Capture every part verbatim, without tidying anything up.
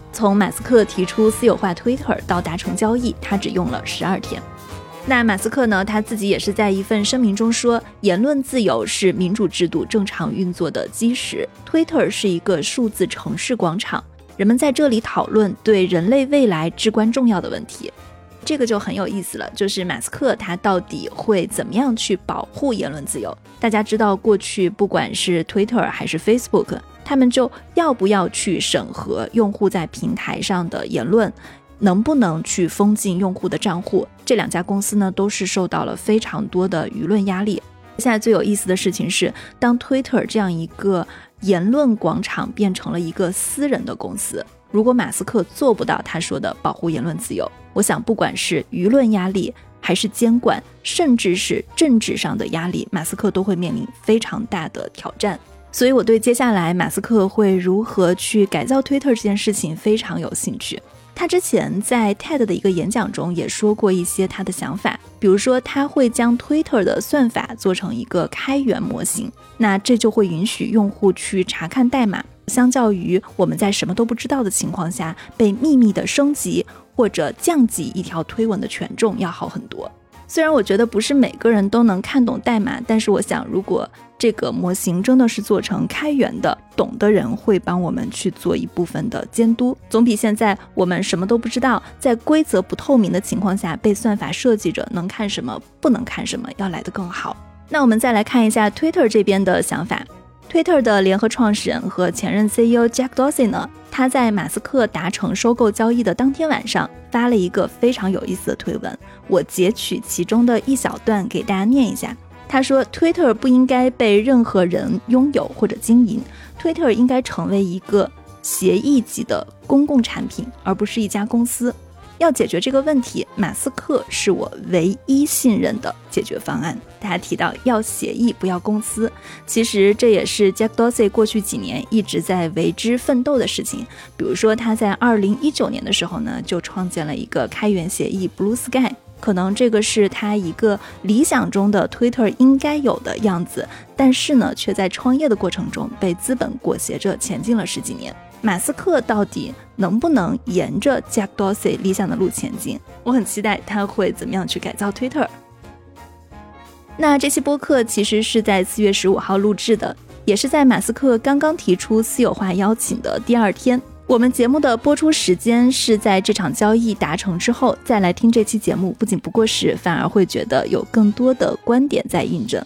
从马斯克提出私有化 Twitter 到达成交易，他只用了十二天。那马斯克呢，他自己也是在一份声明中说，言论自由是民主制度正常运作的基石， Twitter 是一个数字城市广场，人们在这里讨论对人类未来至关重要的问题。这个就很有意思了，就是马斯克他到底会怎么样去保护言论自由。大家知道过去不管是 Twitter 还是 Facebook， 他们就要不要去审核用户在平台上的言论，能不能去封禁用户的账户，这两家公司呢都是受到了非常多的舆论压力。现在最有意思的事情是，当 Twitter 这样一个言论广场变成了一个私人的公司，如果马斯克做不到他说的保护言论自由，我想不管是舆论压力还是监管，甚至是政治上的压力，马斯克都会面临非常大的挑战。所以我对接下来马斯克会如何去改造 Twitter 这件事情非常有兴趣。他之前在 T E D 的一个演讲中也说过一些他的想法，比如说他会将 Twitter 的算法做成一个开源模型，那这就会允许用户去查看代码，相较于我们在什么都不知道的情况下被秘密的升级或者降级一条推文的权重要好很多。虽然我觉得不是每个人都能看懂代码，但是我想如果这个模型真的是做成开源的，懂的人会帮我们去做一部分的监督，总比现在我们什么都不知道，在规则不透明的情况下被算法设计着能看什么不能看什么要来得更好。那我们再来看一下 Twitter 这边的想法。Twitter 的联合创始人和前任 C E O Jack Dorsey 呢，他在马斯克达成收购交易的当天晚上发了一个非常有意思的推文，我截取其中的一小段给大家念一下。他说 Twitter 不应该被任何人拥有或者经营， Twitter 应该成为一个协议级的公共产品，而不是一家公司。要解决这个问题，马斯克是我唯一信任的解决方案。大家提到要协议不要公司，其实这也是 Jack Dorsey 过去几年一直在为之奋斗的事情。比如说他在二零一九年的时候呢，就创建了一个开源协议 Blue Sky， 可能这个是他一个理想中的 Twitter 应该有的样子，但是呢却在创业的过程中被资本裹挟着前进了十几年。马斯克到底能不能沿着 Jack Dorsey 理想的路前进？我很期待他会怎么样去改造 Twitter。 那这期播客其实是在四月十五号录制的，也是在马斯克刚刚提出私有化邀请的第二天。我们节目的播出时间是在这场交易达成之后，再来听这期节目不仅不过时，反而会觉得有更多的观点在印证。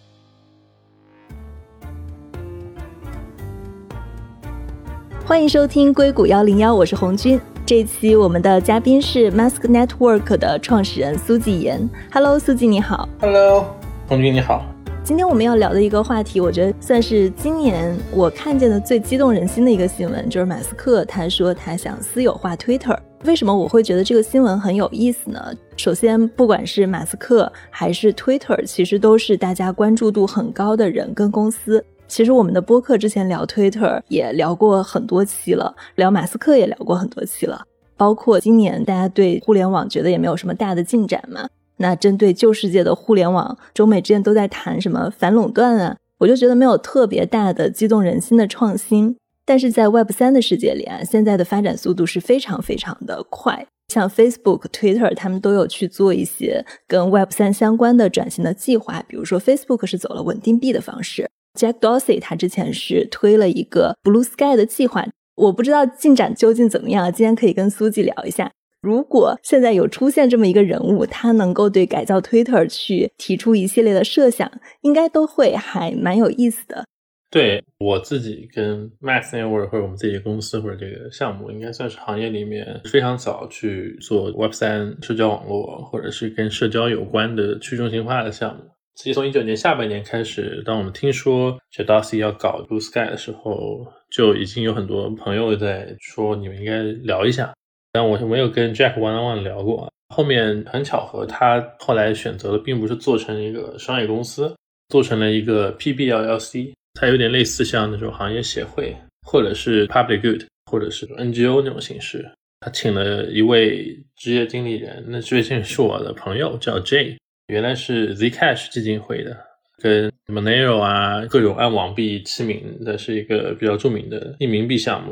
欢迎收听硅谷一零一，我是红军。这期我们的嘉宾是 Mask Network 的创始人苏纪言。 Hello 苏纪你好。 Hello 红军你好。 今天我们要聊的一个话题，我觉得算是今年我看见的最激动人心的一个新闻，就是马斯克他说他想私有化 Twitter。 为什么我会觉得这个新闻很有意思呢？首先不管是马斯克还是 Twitter， 其实都是大家关注度很高的人跟公司。其实我们的播客之前聊 Twitter 也聊过很多期了，聊马斯克也聊过很多期了，包括今年大家对互联网觉得也没有什么大的进展嘛，那针对旧世界的互联网，中美之间都在谈什么反垄断啊，我就觉得没有特别大的激动人心的创新。但是在 Web 三 的世界里啊，现在的发展速度是非常非常的快，像 Facebook、Twitter 他们都有去做一些跟 Web 三 相关的转型的计划，比如说 Facebook 是走了稳定币的方式， Jack Dorsey 他之前是推了一个 Blue Sky 的计划，我不知道进展究竟怎么样，今天可以跟苏纪聊一下。如果现在有出现这么一个人物，他能够对改造 Twitter 去提出一系列的设想，应该都会还蛮有意思的。 对，我自己跟 Mask Network 或者我们自己的公司或者这个项目，应该算是行业里面非常早去做 Web 三 社交网络或者是跟社交有关的去中心化的项目。其实从一九年下半年开始，当我们听说 Jack Dorsey 要搞 Blue Sky 的时候，就已经有很多朋友在说你们应该聊一下，但我没有跟 Jack one on one 聊过。后面很巧合，他后来选择的并不是做成一个商业公司，做成了一个 P B L L C， 它有点类似像那种行业协会或者是 Public Good 或者是 N G O 那种形式。他请了一位职业经理人，那职业经理人是我的朋友叫 Jay， 原来是 Zcash 基金会的，跟 Monero 啊各种按网币齐名的，是一个比较著名的匿名币项目。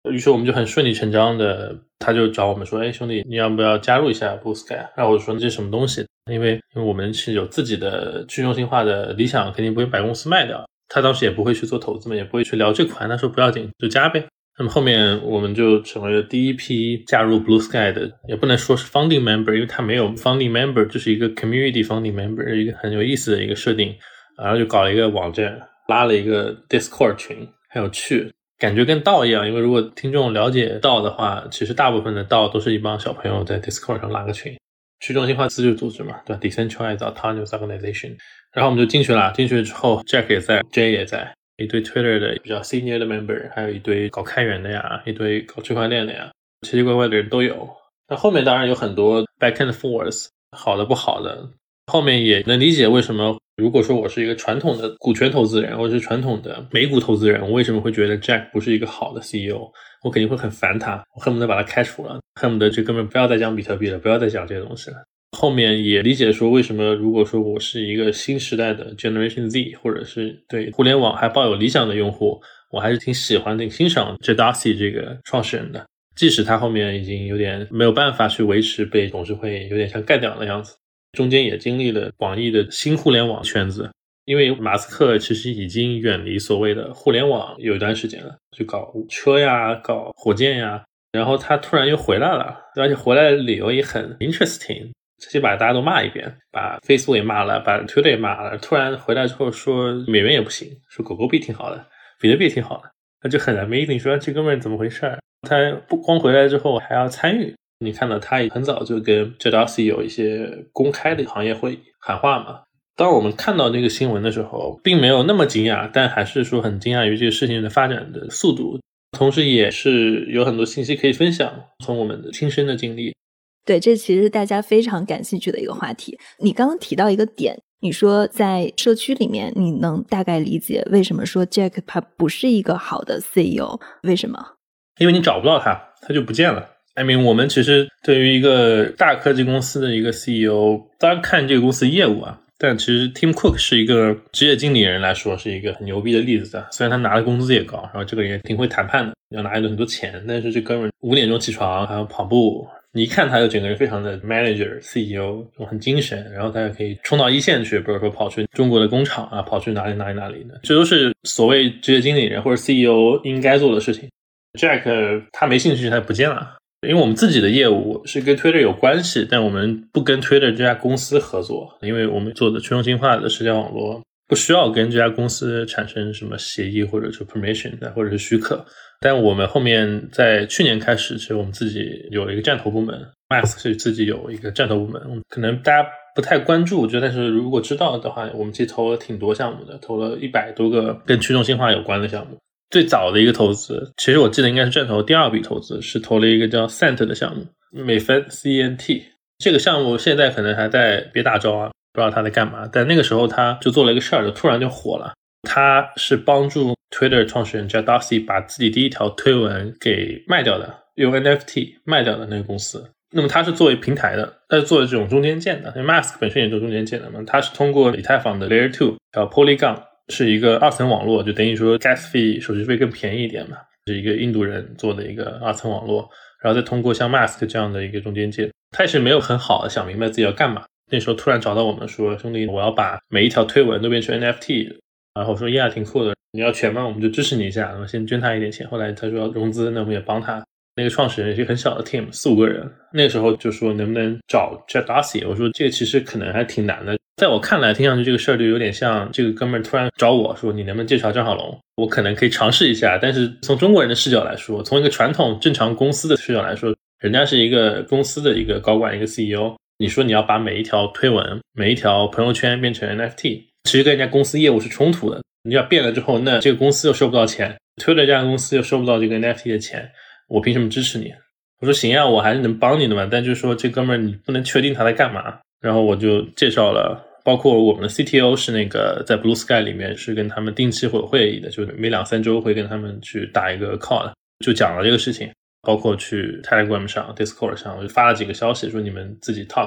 于是我们就很顺理成章的，他就找我们说，哎，兄弟，你要不要加入一下 Blue Sky？ 然后我就说这是什么东西？因为因为我们是有自己的去中心化的理想，肯定不会把公司卖掉。他当时也不会去做投资嘛，也不会去聊这款，他说不要紧，就加呗。那么后面我们就成为了第一批加入 Blue Sky 的，也不能说是 founding member， 因为他没有 founding member， 就是一个 community founding member， 一个很有意思的一个设定。然后就搞了一个网站，拉了一个 Discord 群，还有去。感觉跟道一样，因为如果听众了解道的话，其实大部分的道都是一帮小朋友在 Discord 上拉个群，去中心化自治组织嘛，对吧 ？Decentralized Autonomous Organization。然后我们就进去了，进去之后 Jack 也在 ，Jay 也在，一堆 Twitter 的比较 senior 的 member， 还有一堆搞开源的呀，一堆搞区块链的呀，奇奇怪怪的人都有。那后面当然有很多 back and forth， 好的不好的。后面也能理解为什么，如果说我是一个传统的股权投资人，或者是传统的美股投资人，我为什么会觉得 Jack 不是一个好的 C E O？ 我肯定会很烦他，我恨不得把他开除了，恨不得这根本不要再讲比特币了，不要再讲这些东西了。后面也理解说，为什么如果说我是一个新时代的 Generation Z， 或者是对互联网还抱有理想的用户，我还是挺喜欢、挺欣赏 Jay Dorsey 这个创始人的，即使他后面已经有点没有办法去维持，被董事会有点像干掉的样子。中间也经历了广义的新互联网圈子，因为马斯克其实已经远离所谓的互联网有一段时间了，就搞车呀，搞火箭呀，然后他突然又回来了，而且回来的理由也很 interesting， 直接把大家都骂一遍，把 Facebook 也骂了，把 Twitter 也骂了，突然回来之后说美元也不行，说狗狗币挺好的，比特币挺好的，那就很 amazing， 说这哥们怎么回事？他不光回来之后还要参与。你看到他也很早就跟 Jay Dorsey 有一些公开的行业会议喊话嘛。当我们看到这个新闻的时候，并没有那么惊讶，但还是说很惊讶于这个事情的发展的速度，同时也是有很多信息可以分享，从我们的亲身的经历。 对，这其实是大家非常感兴趣的一个话题。你刚刚提到一个点，你说在社区里面你能大概理解为什么说 Jack 他不是一个好的 C E O， 为什么？ 因为你找不到他，他就不见了。I mean， 我们其实对于一个大科技公司的一个 C E O， 当然看这个公司业务啊，但其实 Tim Cook 是一个职业经理人来说是一个很牛逼的例子的。虽然他拿的工资也高，然后这个人也挺会谈判的，要拿很多钱，但是这哥们五点钟起床还要跑步，你一看他就整个人非常的 manager C E O， 很精神，然后他也可以冲到一线去，比如说跑去中国的工厂啊，跑去哪里哪里哪里的，这都是所谓职业经理人或者 C E O 应该做的事情。Jack 他没兴趣，他不见了。因为我们自己的业务是跟 Twitter 有关系，但我们不跟 Twitter 这家公司合作，因为我们做的去中心化的社交网络不需要跟这家公司产生什么协议或者是 permission 或者是许可。但我们后面在去年开始，其实我们自己有了一个战投部门 Max 是自己有一个战投部门，可能大家不太关注，我觉得但是如果知道的话，我们其实投了挺多项目的，投了一百多个跟去中心化有关的项目。最早的一个投资，其实我记得应该是战投第二笔投资，是投了一个叫 Cent 的项目，美分 C E N T。这个项目现在可能还在憋大招啊，不知道他在干嘛。但那个时候他就做了一个事儿，就突然就火了。他是帮助 Twitter 创始人 Jay Dorsey 把自己第一条推文给卖掉的，用 N F T 卖掉的那个公司。那么他是作为平台的，他是作为这种中间件的，因为 Musk 本身也做中间件的嘛，他是通过以太坊的 Layer 二叫 Polygon。是一个二层网络，就等于说 gas fee 手续费更便宜一点嘛，是一个印度人做的一个二层网络，然后再通过像 Mask 这样的一个中间件，他也是没有很好的想明白自己要干嘛。那时候突然找到我们说，兄弟，我要把每一条推文都变成 N F T， 然后说呀挺酷的，你要钱吗？我们就支持你一下，然后先捐他一点钱。后来他说要融资，那我们也帮他。那个创始人是一个很小的 team， 四五个人。那个时候就说能不能找 Jay Dorsey， 我说这个其实可能还挺难的。在我看来，听上去这个事儿就有点像这个哥们儿突然找我说你能不能介绍张小龙，我可能可以尝试一下。但是从中国人的视角来说，从一个传统正常公司的视角来说，人家是一个公司的一个高管，一个 C E O， 你说你要把每一条推文每一条朋友圈变成 N F T， 其实跟人家公司业务是冲突的。你要变了之后，那这个公司又收不到钱，推了这家公司又收不到这个 N F T 的钱，我凭什么支持你？我说行啊，我还是能帮你的嘛，但就是说这哥们儿你不能确定他在干嘛。然后我就介绍了，包括我们的 C T O 是那个在 Blue Sky 里面是跟他们定期会有会议的，就每两三周会跟他们去打一个 call， 就讲了这个事情，包括去 Telegram 上 Discord 上我就发了几个消息说你们自己 talk 吧。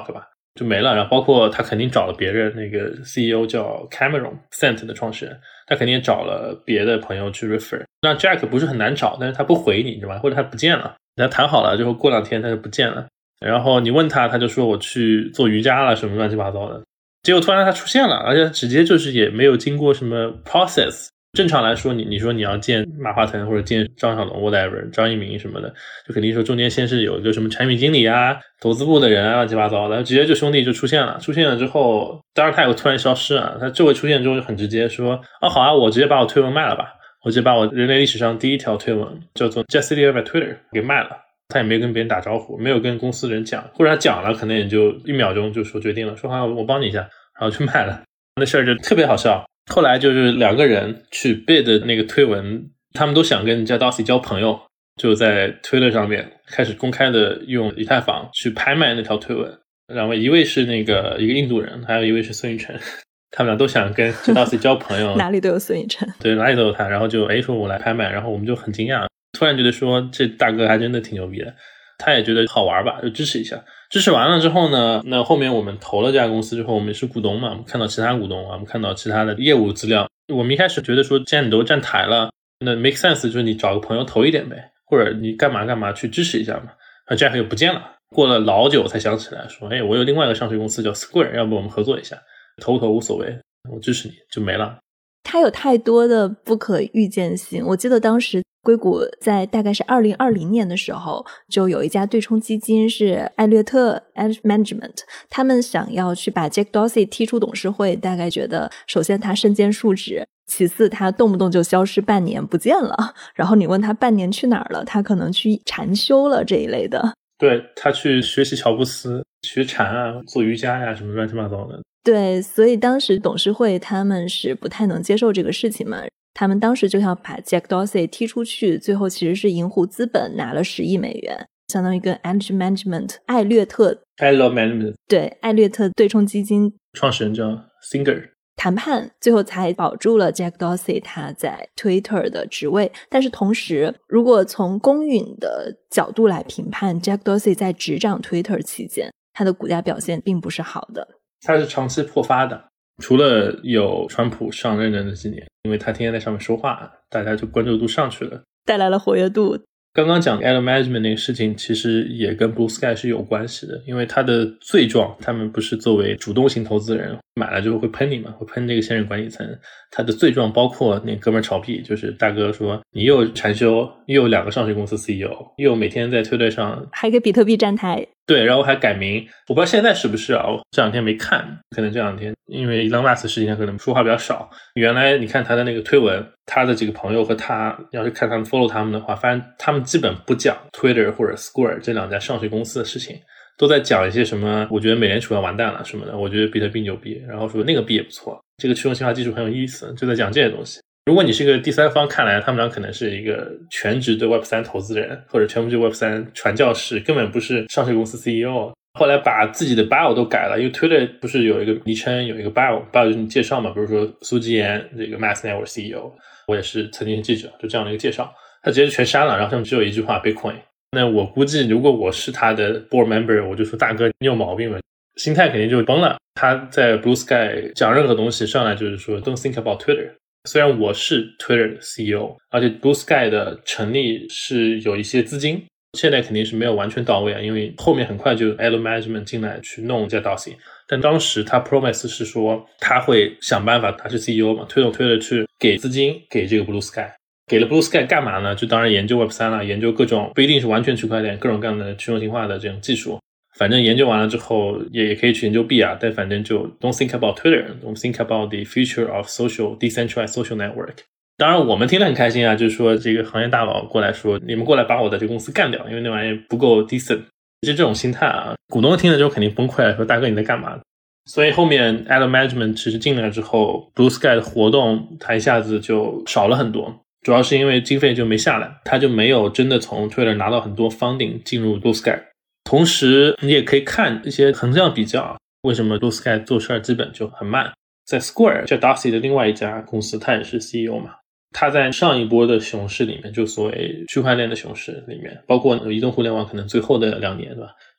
就没了。然后包括他肯定找了别人，那个 C E O 叫 Cameron Cent 的创始人，他肯定也找了别的朋友去 refer。那 Jack 不是很难找，但是他不回你，对吧？或者他不见了，他谈好了之后过两天他就不见了。然后你问他，他就说我去做瑜伽了，什么乱七八糟的。结果突然他出现了，而且直接就是也没有经过什么 process。正常来说，你你说你要见马化腾或者见张小龙 whatever 张一鸣什么的，就肯定说中间先是有一个什么产品经理啊、投资部的人啊，乱七八糟的，直接就兄弟就出现了。出现了之后，当然他有突然消失啊，他这回出现之后就很直接说，哦好啊，我直接把我推文卖了吧，我直接把我人类历史上第一条推文叫做 Just Delete My Twitter 给卖了。他也没有跟别人打招呼，没有跟公司人讲，或者他讲了可能也就一秒钟就说决定了，说好我帮你一下，然后去卖了。那事儿就特别好笑。后来就是两个人去 bid 那个推文，他们都想跟 Jack Dorsey 交朋友，就在 Twitter 上面开始公开的用以太坊去拍卖那条推文。两位，一位是那个一个印度人，还有一位是孙宇晨，他们俩都想跟 Jack Dorsey 交朋友。 哪里都有孙宇晨， 对，哪里都有他。然后就哎说我来拍卖，然后我们就很惊讶，突然觉得说这大哥还真的挺牛逼的。他也觉得好玩吧，就支持一下。支持完了之后呢，那后面我们投了这家公司之后，我们也是股东嘛，我们看到其他股东啊，我们看到其他的业务资料，我们一开始觉得说既然你都站台了，那 make sense 就是你找个朋友投一点呗，或者你干嘛干嘛去支持一下嘛。那 Jack 又不见了，过了老久才想起来说，哎，我有另外一个上市公司叫 Square， 要不我们合作一下，投不投无所谓，我支持你，就没了。 它有太多的不可预见性。我记得当时硅谷在大概是二零二零年的时候，就有一家对冲基金是艾略特 Management， 他们想要去把 Jack Dorsey 踢出董事会，大概觉得首先他身兼数职，其次他动不动就消失半年不见了，然后你问他半年去哪儿了，他可能去禅修了这一类的。 对，他去学习乔布斯，学禅啊，做瑜伽呀、啊，什么乱七八糟的。 对，所以当时董事会他们是不太能接受这个事情嘛，他们当时就要把 Jack Dorsey 踢出去，最后其实是银湖资本拿了十亿美元，相当于跟 Energy Management 艾略特 I love management 对艾略特对冲基金创始人叫 Singer 谈判，最后才保住了 Jack Dorsey 他在 Twitter 的职位。但是同时，如果从公允的角度来评判， Jack Dorsey 在执掌 Twitter 期间，他的股价表现并不是好的， 他是长期破发的。除了有川普上任的那几年，因为他天天在上面说话，大家就关注度上去了， 带来了活跃度。 刚刚讲 Adam Management 那个事情其实也跟 Blue Sky 是有关系的，因为他的罪状，他们不是作为主动型投资人买了之后会喷你嘛，会喷这个现任管理层。他的罪状包括那哥们儿炒币，就是大哥说你又禅修，又有两个上市公司 C E O， 又每天在推特上还给比特币站台， 对，然后还改名，我不知道现在是不是啊，我这两天没看，可能这两天因为 Elon Musk 事情他可能说话比较少。原来你看他的那个推文，他的几个朋友和他要是看他们 follow 他们的话，发现他们基本不讲 Twitter 或者 Square 这两家上市公司的事情，都在讲一些什么我觉得美联储要完蛋了什么的，我觉得比特币牛逼，然后说那个币也不错，这个去中心化技术很有意思，就在讲这些东西。如果你是一个第三方看来，他们俩可能是一个全职的 Web 三 投资人，或者全部就 Web 三 传教士，根本不是上市公司 C E O。 后来把自己的 bio 都改了，因为 Twitter 不是有一个昵称，有一个 bio bio 就是你介绍嘛，比如说苏基岩这个 Mass Network C E O， 我也是曾经是记者，就这样的一个介绍，他直接全删了，然后上面只有一句话 Bitcoin。 那我估计如果我是他的 board member， 我就说大哥你有毛病了，心态肯定就崩了。他在 Blue Sky 讲任何东西上来就是说 Don't think about Twitter。虽然我是 Twitter 的 C E O， 而且 Blue Sky 的成立是有一些资金，现在肯定是没有完全到位啊，因为后面很快就 Adam Management 进来去弄Jack Dorsey， 但当时他 promise 是说他会想办法，他是 C E O 嘛，推动 Twitter 去给资金给这个 Blue Sky。 给了 Blue Sky 干嘛呢？就当然研究 Web 三 了，研究各种不一定是完全区块链，各种各样的去中心化的这种技术。反正研究完了之后也也可以去研究币啊，但反正就 don't think about Twitter， don't think about the future of social decentralized social network。 当然我们听得很开心啊，就是说这个行业大佬过来说你们过来把我的这个公司干掉，因为那玩意不够 decent， 就这种心态啊，股东听了之后肯定崩溃了，说大哥你在干嘛。所以后面 Adam Management 其实进来之后 Blue Sky 的活动它一下子就少了很多，主要是因为经费就没下来，他就没有真的从 Twitter 拿到很多 funding 进入 Blue Sky。同时你也可以看一些横向比较，为什么 Blue Sky 做事基本就很慢。在 Square Jack Dorsey 的另外一家公司，他也是 C E O 嘛，他在上一波的熊市里面，就所谓区块链的熊市里面，包括移动互联网可能最后的两年，对吧？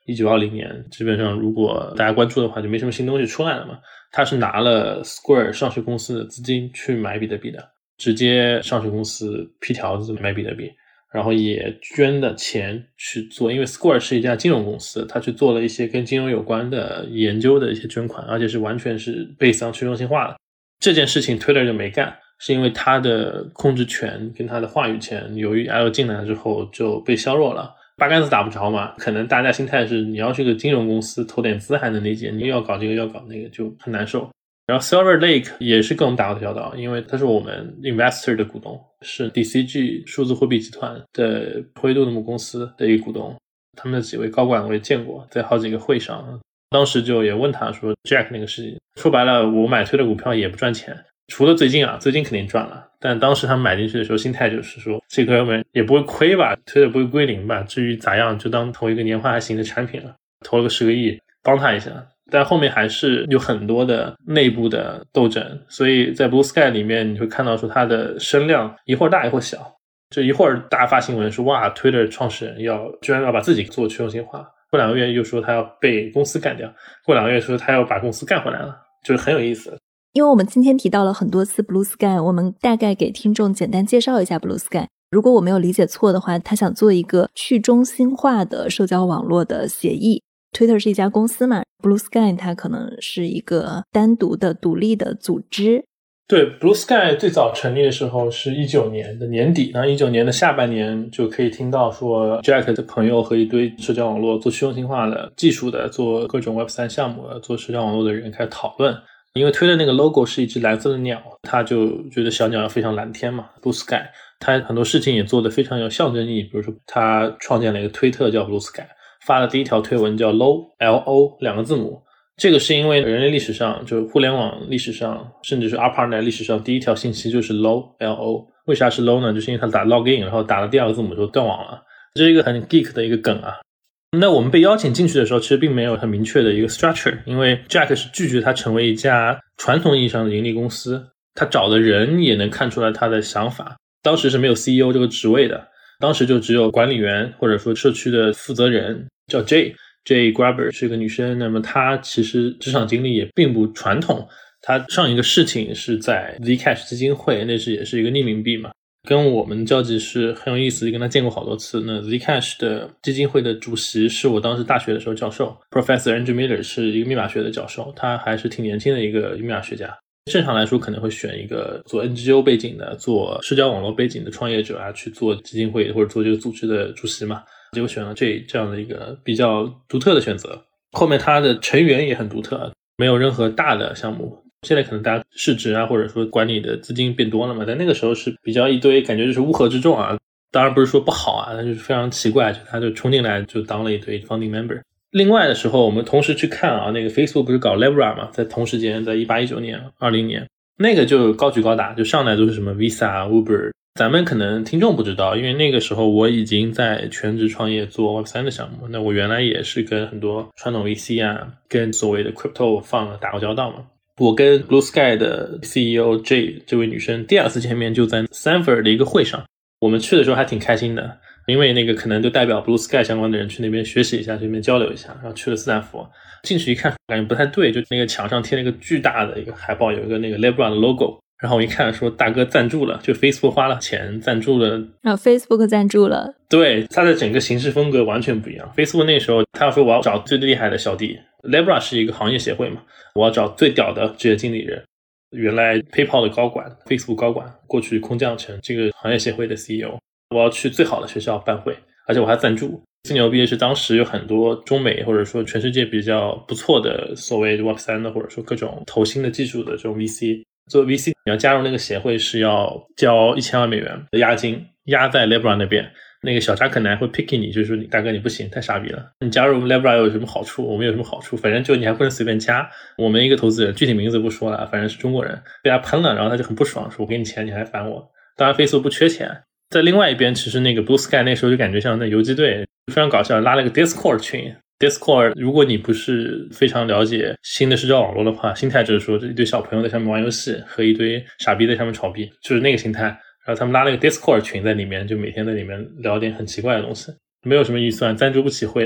一九二零年，基本上如果大家关注的话，就没什么新东西出来了嘛。他是拿了 Square 上市公司的资金去买比特币的，直接上市公司批条子买比特币，然后也捐的钱去做，因为 Square 是一家金融公司，他去做了一些跟金融有关的研究的一些捐款，而且是完全是based on去中心化的。这件事情 Twitter 就没干，是因为他的控制权跟他的话语权由于 L 进来之后就被削弱了，八竿子打不着嘛。可能大家心态是你要是个金融公司投点资还能理解，你又要搞这个又要搞那个就很难受。然后 Silver Lake 也是跟我们打过交道，因为他是我们 investor 的股东，是 D C G 数字货币集团的灰度的母公司的一个股东，他们的几位高管我也见过，在好几个会上，当时就也问他说 Jack 那个事情，说白了我买推的股票也不赚钱，除了最近啊，最近肯定赚了，但当时他们买进去的时候心态就是说这个们也不会亏吧，推的不会归零吧，至于咋样就当投一个年化还行的产品了，投了个十个亿帮他一下。但后面还是有很多的内部的斗争，所以在 Blue Sky 里面你会看到说它的声量一会儿大一会儿小，就一会儿大发新闻说哇 Twitter 创始人要居然要把自己做去中心化，过两个月又说他要被公司干掉，过两个月说他要把公司干回来了，就是很有意思。 因为我们今天提到了很多次 Blue Sky， 我们大概给听众简单介绍一下 Blue Sky。如果我没有理解错的话，他想做一个去中心化的社交网络的协议。Twitter 是一家公司嘛， Blue Sky 它可能是一个单独的独立的组织。 对， Blue Sky 最早成立的时候是一九年的年底，然后一九年的下半年就可以听到说 Jack 的朋友和一堆社交网络做去中心化的技术的，做各种 Web 三 项目的，做社交网络的人开始讨论。因为推的那个 logo 是一只蓝色的鸟，他就觉得小鸟非常蓝天嘛 Blue Sky， 他很多事情也做得非常有象征意义，比如说他创建了一个推特叫 Blue Sky， 发了第一条推文叫 Low L O 两个字母，这个是因为人类历史上就互联网历史上甚至是 ARPANET 历史上第一条信息就是 Low L O， 为啥是 Low 呢？就是因为他打 login 然后打了第二个字母就断网了，这是一个很 geek 的一个梗啊。那我们被邀请进去的时候其实并没有很明确的一个 structure， 因为 Jack 是拒绝他成为一家传统意义上的盈利公司，他找的人也能看出来他的想法，当时是没有 C E O 这个职位的，当时就只有管理员或者说社区的负责人叫 J J Grabber 是一个女生，那么她其实职场经历也并不传统，她上一个事情是在 Zcash 基金会，那是也是一个匿名币嘛，跟我们交集是很有意思，跟他见过好多次。那 Zcash 的基金会的主席是我当时大学的时候教授 Professor Andrew Miller， 是一个密码学的教授，他还是挺年轻的一个密码学家。正常来说可能会选一个做 N G O 背景的，做社交网络背景的创业者啊，去做基金会或者做这个组织的主席嘛，结果选了这这样的一个比较独特的选择。后面他的成员也很独特，没有任何大的项目，现在可能大家市值啊或者说管理的资金变多了嘛，但那个时候是比较一堆感觉就是乌合之众啊，当然不是说不好啊，但就是非常奇怪，就他就冲进来就当了一堆 founding member。另外的时候我们同时去看啊，那个 Facebook 不是搞 Libra 嘛，在同时间在一八一九年二零年，那个就高举高打，就上来都是什么 Visa、Uber， 咱们可能听众不知道，因为那个时候我已经在全职创业做 Web 三 的项目，那我原来也是跟很多传统 V C 啊，跟所谓的 Crypto Fund 打过交道嘛。我跟 Blue Sky 的 C E O J 这位女生第二次见面就在 Stanford 的一个会上，我们去的时候还挺开心的，因为那个可能就代表 Blue Sky 相关的人去那边学习一下，去那边交流一下，然后去了斯坦福，进去一看感觉不太对，就那个墙上贴了一个巨大的一个海报，有一个那个 Libra 的 logo， 然后我一看说大哥赞助了，就 Facebook 花了钱赞助了， 然后 Facebook 赞助了， 对，它的整个形式风格完全不一样。 Facebook 那时候他要说我要找最厉害的小弟， Libra 是一个行业协会嘛，我要找最屌的职业经理人，原来 PayPal 的高管 Facebook 高管过去空降成这个行业协会的 C E O， 我要去最好的学校办会，而且我还赞助。最牛逼的是当时有很多中美或者说全世界比较不错的所谓 Web 三 的或者说各种投新的技术的这种 V C， 做 V C 你要加入那个协会是要交一千万美元的押金，押在 Libra 那边，那个小扎可能还会 picky 你，就是说你大哥你不行，太傻逼了，你加入 Libra 有什么好处，我们有什么好处，反正就你还不能随便加。我们一个投资人具体名字不说了，反正是中国人被他喷了，然后他就很不爽，说我给你钱你还烦我。当然 Facebook 不缺钱。在另外一边其实那个 Blue Sky 那时候就感觉像那游击队，非常搞笑，拉了个 Discord 群。 Discord 如果你不是非常了解新的社交网络的话，心态就是说这一堆小朋友在上面玩游戏和一堆傻逼在上面炒币，就是那个心态。然后他们拉了一个 Discord 群在里面，就每天在里面聊点很奇怪的东西，没有什么预算，赞助不起会的。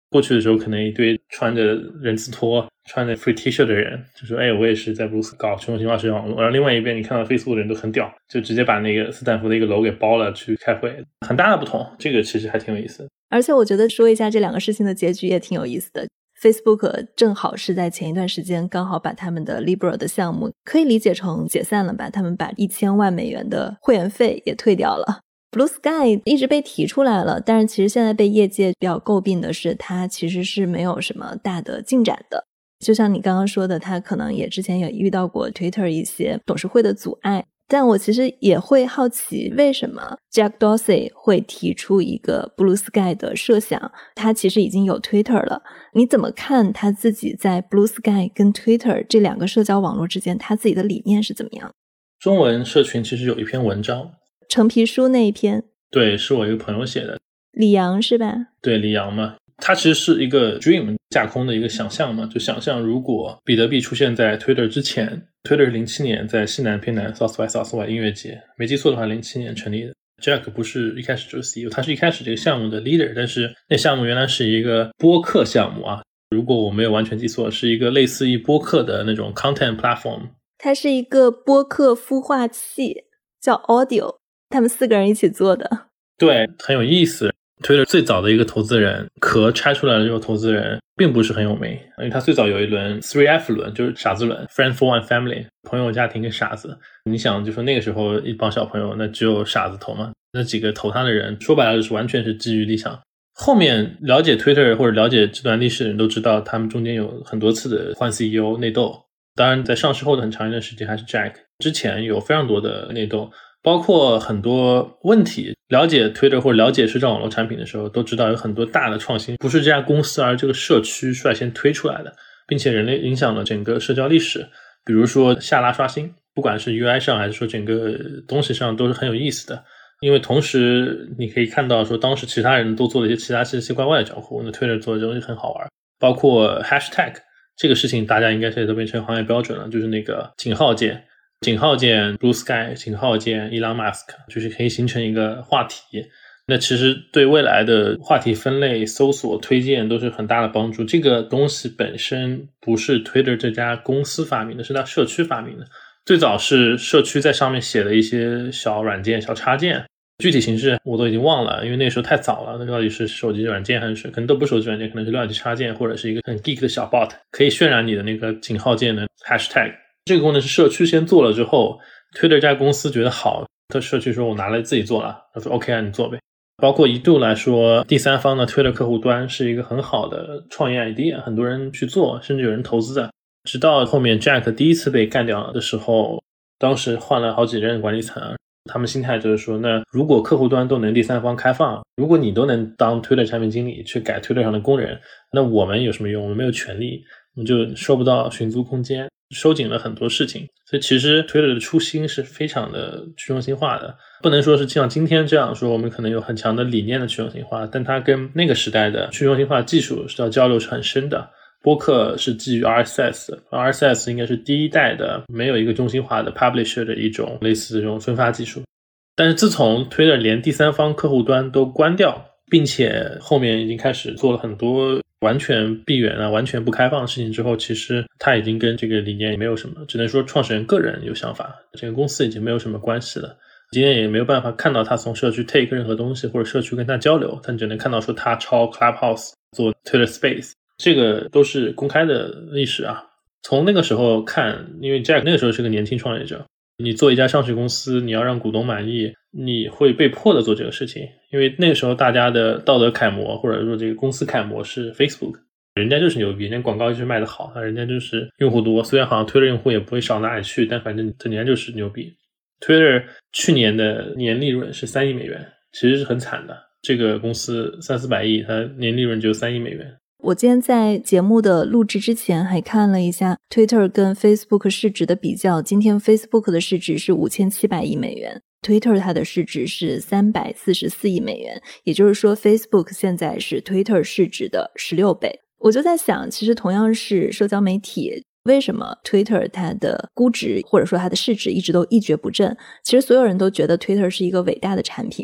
过去的时候可能一堆穿着人字拖穿着 free T 恤的人就说哎，我也是在 Bluesky 搞去中心化社交网络，然后另外一边你看到 Facebook 的人都很屌，就直接把那个斯坦福的一个楼给包了去开会，很大的不同，这个其实还挺有意思的。 而且我觉得说一下这两个事情的结局也挺有意思的。Facebook 正好是在前一段时间刚好把他们的 Libra 的项目可以理解成解散了吧，他们把一千万美元的会员费也退掉了。Bluesky 一直被提出来了，但是其实现在被业界比较诟病的是它其实是没有什么大的进展的。就像你刚刚说的，它可能也之前也遇到过 Twitter 一些董事会的阻碍，但我其实也会好奇为什么 Jack Dorsey 会提出一个 Bluesky 的设想，他其实已经有 Twitter 了，你怎么看他自己在 Bluesky 跟 Twitter 这两个社交网络之间他自己的理念是怎么样？ 中文社群其实有一篇文章， 橙皮书那一篇， 对，是我一个朋友写的， 李阳是吧？ 对，李阳嘛，它其实是一个 dream 架空的一个想象嘛，就想象如果比特币出现在 Twitter 之前， Twitter 是零七年在西南偏南 South by Southwest 音乐节，没记错的话零七年成立的。 Jack 不是一开始就是 C E O， 他是一开始这个项目的 leader， 但是那项目原来是一个播客项目啊，如果我没有完全记错，是一个类似于播客的那种 content platform， 它是一个播客孵化器叫 Audio， 他们四个人一起做的。 对，很有意思。Twitter 最早的一个投资人壳拆出来的这个投资人并不是很有名，因为他最早有一轮 三 F 轮，就是傻子轮 Friend for One Family， 朋友家庭跟傻子。你想就说那个时候一帮小朋友那只有傻子投嘛，那几个投他的人说白了就是完全是基于理想。后面了解 Twitter 或者了解这段历史的人都知道他们中间有很多次的换 C E O 内斗，当然在上市后的很长一段时间还是 Jack， 之前有非常多的内斗，包括很多问题。了解 Twitter 或者了解社交网络产品的时候都知道有很多大的创新不是这家公司而这个社区率先推出来的，并且人类影响了整个社交历史。比如说下拉刷新，不管是 U I 上还是说整个东西上都是很有意思的，因为同时你可以看到说当时其他人都做了一些其他奇奇怪怪的账户，那 Twitter 做的东西很好玩。包括 Hashtag 这个事情大家应该现在都变成行业标准了，就是那个井号键井号键 Bluesky， 井号键 Elon Musk， 就是可以形成一个话题，那其实对未来的话题分类搜索推荐都是很大的帮助。这个东西本身不是 Twitter 这家公司发明的，是它社区发明的，最早是社区在上面写的一些小软件小插件，具体形式我都已经忘了，因为那时候太早了，那到底是手机软件还是可能都不是手机软件，可能是乱七插件或者是一个很 geek 的小 bot， 可以渲染你的那个井号键的 hashtag。这个功能是社区先做了之后 Twitter 这家公司觉得好，他社区说我拿来自己做了，他说 OK 啊，你做呗。包括一度来说第三方的 Twitter 客户端是一个很好的创业 idea， 很多人去做，甚至有人投资的。直到后面 Jack 第一次被干掉的时候，当时换了好几任管理层，他们心态就是说，那如果客户端都能第三方开放，如果你都能当 Twitter 产品经理去改 Twitter 上的工人，那我们有什么用？我们没有权利，我们就收不到寻租空间，收紧了很多事情。所以其实 Twitter 的初心是非常的去中心化的，不能说是像今天这样说我们可能有很强的理念的去中心化，但它跟那个时代的去中心化技术是要交流是很深的。播客是基于 R S S，R S S 应该是第一代的没有一个中心化的 publisher 的一种类似这种分发技术。但是自从 Twitter 连第三方客户端都关掉，并且后面已经开始做了很多完全闭源啊完全不开放的事情之后，其实它已经跟这个理念也没有什么，只能说创始人个人有想法，这个公司已经没有什么关系了。今天也没有办法看到他从社区 take 任何东西，或者社区跟他交流，他只能看到说他抄 Clubhouse 做 Twitter Space，这个都是公开的历史啊。从那个时候看，因为 Jack 那个时候是个年轻创业者，你做一家上市公司，你要让股东满意，你会被迫的做这个事情。因为那个时候大家的道德楷模或者说这个公司楷模是 Facebook， 人家就是牛逼，人家广告就是卖得好，人家就是用户多，虽然好像 Twitter 用户也不会少哪里去，但反正人家就是牛逼。Twitter 去年的年利润是三亿美元，其实是很惨的，这个公司三四百亿，它年利润只有三亿美元。 我今天在节目的录制之前还看了一下 Twitter 跟 Facebook 市值的比较，今天 Facebook 的市值是五千七百亿美元， Twitter 它的市值是三百四十四亿美元，也就是说 Facebook 现在是 Twitter 市值的十六倍。我就在想，其实同样是社交媒体，为什么 Twitter 它的估值或者说它的市值一直都一蹶不振？其实所有人都觉得 Twitter 是一个伟大的产品，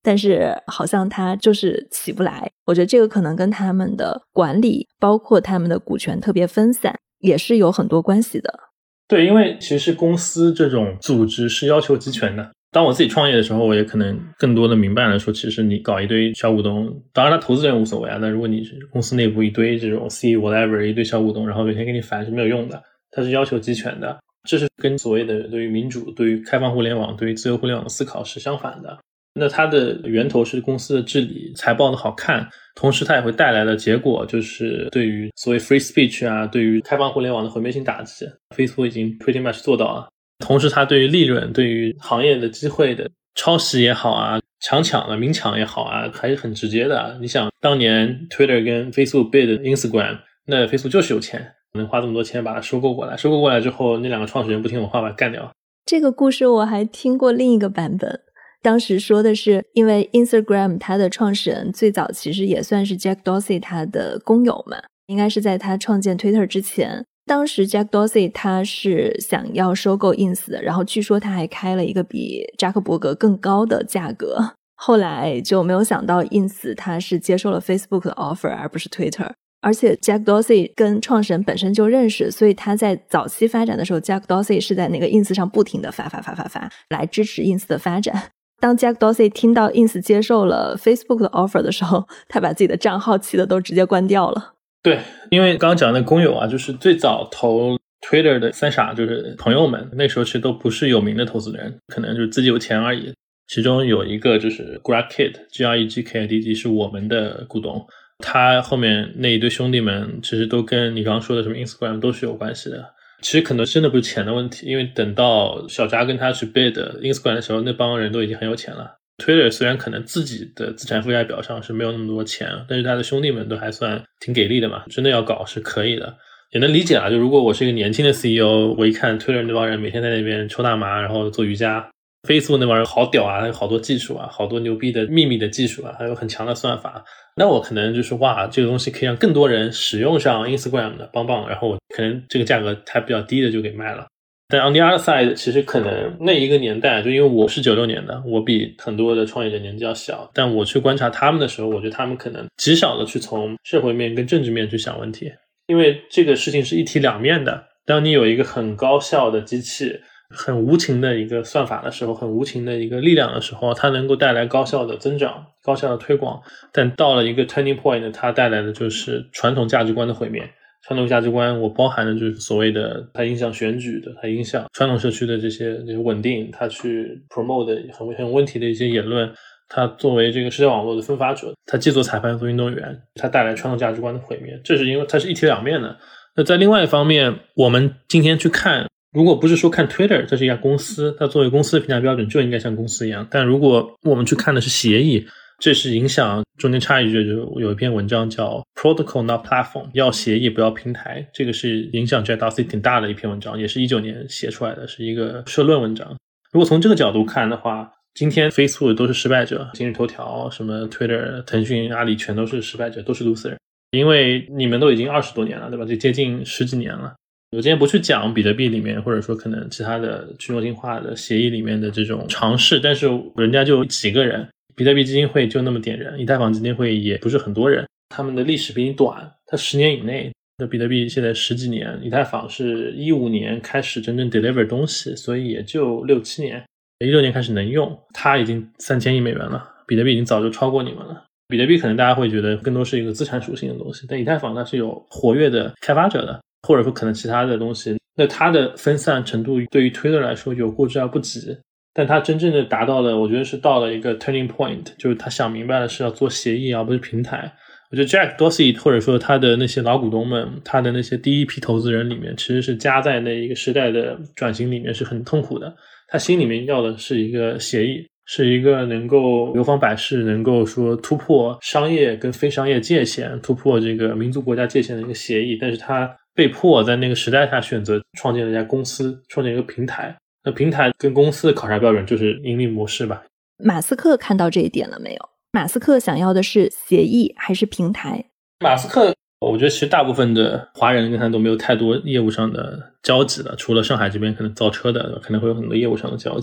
但是好像他就是起不来。我觉得这个可能跟他们的管理，包括他们的股权特别分散，也是有很多关系的。 对，因为其实公司这种组织是要求集权的。当我自己创业的时候，我也可能更多的明白了说，其实你搞一堆小股东，当然他投资人无所谓啊，但如果你是公司内部一堆这种 C whatever 一堆小股东，然后每天给你烦是没有用的，它是要求集权的。这是跟所谓的对于民主、对于开放互联网、对于自由互联网的思考是相反的。那它的源头是公司的治理，财报的好看，同时它也会带来的结果就是对于所谓 free speech 啊，对于开放互联网的毁灭性打击 Facebook 已经 pretty much 做到了。同时它对于利润，对于行业的机会的抄袭也好啊，强抢啊，明抢也好啊，还是很直接的啊。你想当年 Twitter 跟 Facebook bid Instagram， 那 Facebook 就是有钱，能花这么多钱把它收购过来，收购过来之后那两个创始人不听我话把它干掉。 这个故事我还听过另一个版本，当时说的是因为 Instagram 它的创始人最早其实也算是 Jack Dorsey 他的工友嘛，应该是在他创建 Twitter 之前。当时 Jack Dorsey 他是想要收购 Ins 的，然后据说他还开了一个比扎克伯格更高的价格，后来就没有想到 Ins 他是接受了 Facebook 的 offer 而不是 Twitter。而且 Jack Dorsey 跟创始人本身就认识，所以他在早期发展的时候 Jack Dorsey 是在那个 Ins 上不停的发发发发发来支持 Ins 的发展。当 Jack Dorsey 听到 Ins 接受了 Facebook 的 offer 的时候，他把自己的账号气的都直接关掉了。 对，因为刚刚讲的工友啊，就是最早投 Twitter 的三傻，就是朋友们，那时候其实都不是有名的投资人，可能就是自己有钱而已。其中有一个就是 Greg Kidd G R E G K I D D 是我们的股东，他后面那一堆兄弟们其实都跟你刚刚说的什么 Instagram 都是有关系的。其实可能真的不是钱的问题，因为等到小扎跟他去 bid Instagram 的时候，那帮人都已经很有钱了。Twitter 虽然可能自己的资产负债表上是没有那么多钱，但是他的兄弟们都还算挺给力的嘛，真的要搞是可以的，也能理解啦。就如果我是一个年轻的 C E O， 我一看 Twitter 那帮人每天在那边抽大麻然后做瑜伽， Facebook 那帮人好屌啊，还有好多技术啊，好多牛逼的秘密的技术啊，还有很强的算法，那我可能就是哇，这个东西可以让更多人使用上 Instagram 的，棒棒，然后我可能这个价格还比较低的就给卖了。但 on the other side 其实可能那一个年代，就因为我是九六年的，我比很多的创业者年纪要小，但我去观察他们的时候，我觉得他们可能极少的去从社会面跟政治面去想问题，因为这个事情是一体两面的。当你有一个很高效的机器，很无情的一个算法的时候，很无情的一个力量的时候，它能够带来高效的增长，高效的推广，但到了一个 turning point， 它带来的就是传统价值观的毁灭。传统价值观我包含的就是所谓的它影响选举的，它影响传统社区的这些这些稳定，它去 promote 的很很有问题的一些言论，它作为这个社交网络的分发者，它既做裁判做运动员，它带来传统价值观的毁灭，这是因为它是一体两面的。那在另外一方面，我们今天去看，如果不是说看 Twitter 这是一家公司，它作为公司的评价标准就应该像公司一样，但如果我们去看的是协议，这是影响，中间插一句，就有一篇文章叫 Protocol Not Platform， 要协议不要平台，这个是影响 Jack Dorsey 挺大的一篇文章，也是一九年写出来的，是一个社论文章。如果从这个角度看的话，今天 Facebook 都是失败者，今日头条什么 Twitter 腾讯阿里全都是失败者，都是 loser， 因为你们都已经二十多年了，对吧，就接近十几年了。我今天不去讲比特币里面或者说可能其他的去中心化的协议里面的这种尝试，但是人家就几个人，比特币基金会就那么点人，以太坊基金会也不是很多人，他们的历史比你短，它十年以内，那比特币现在十几年，以太坊是一五年开始真正 deliver 东西，所以也就六七年，一六年开始能用，它已经三千亿美元了，比特币已经早就超过你们了。比特币可能大家会觉得更多是一个资产属性的东西，但以太坊它是有活跃的开发者的，或者说可能其他的东西，那它的分散程度对于 Twitter 来说有过之而不及，但它真正的达到了，我觉得是到了一个 turning point， 就是他想明白了是要做协议而不是平台。我觉得 Jack Dorsey 或者说他的那些老股东们，他的那些第一批投资人里面，其实是夹在那一个时代的转型里面是很痛苦的，他心里面要的是一个协议，是一个能够流芳百世，能够说突破商业跟非商业界限，突破这个民族国家界限的一个协议，但是他被迫在那个时代下选择创建了一家公司，创建一个平台。那平台跟公司的考察标准就是盈利模式吧。 马斯克看到这一点了没有？马斯克想要的是协议还是平台？ 马斯克我觉得其实大部分的华人跟他都没有太多业务上的交集了，除了上海这边可能造车的可能会有很多业务上的交集。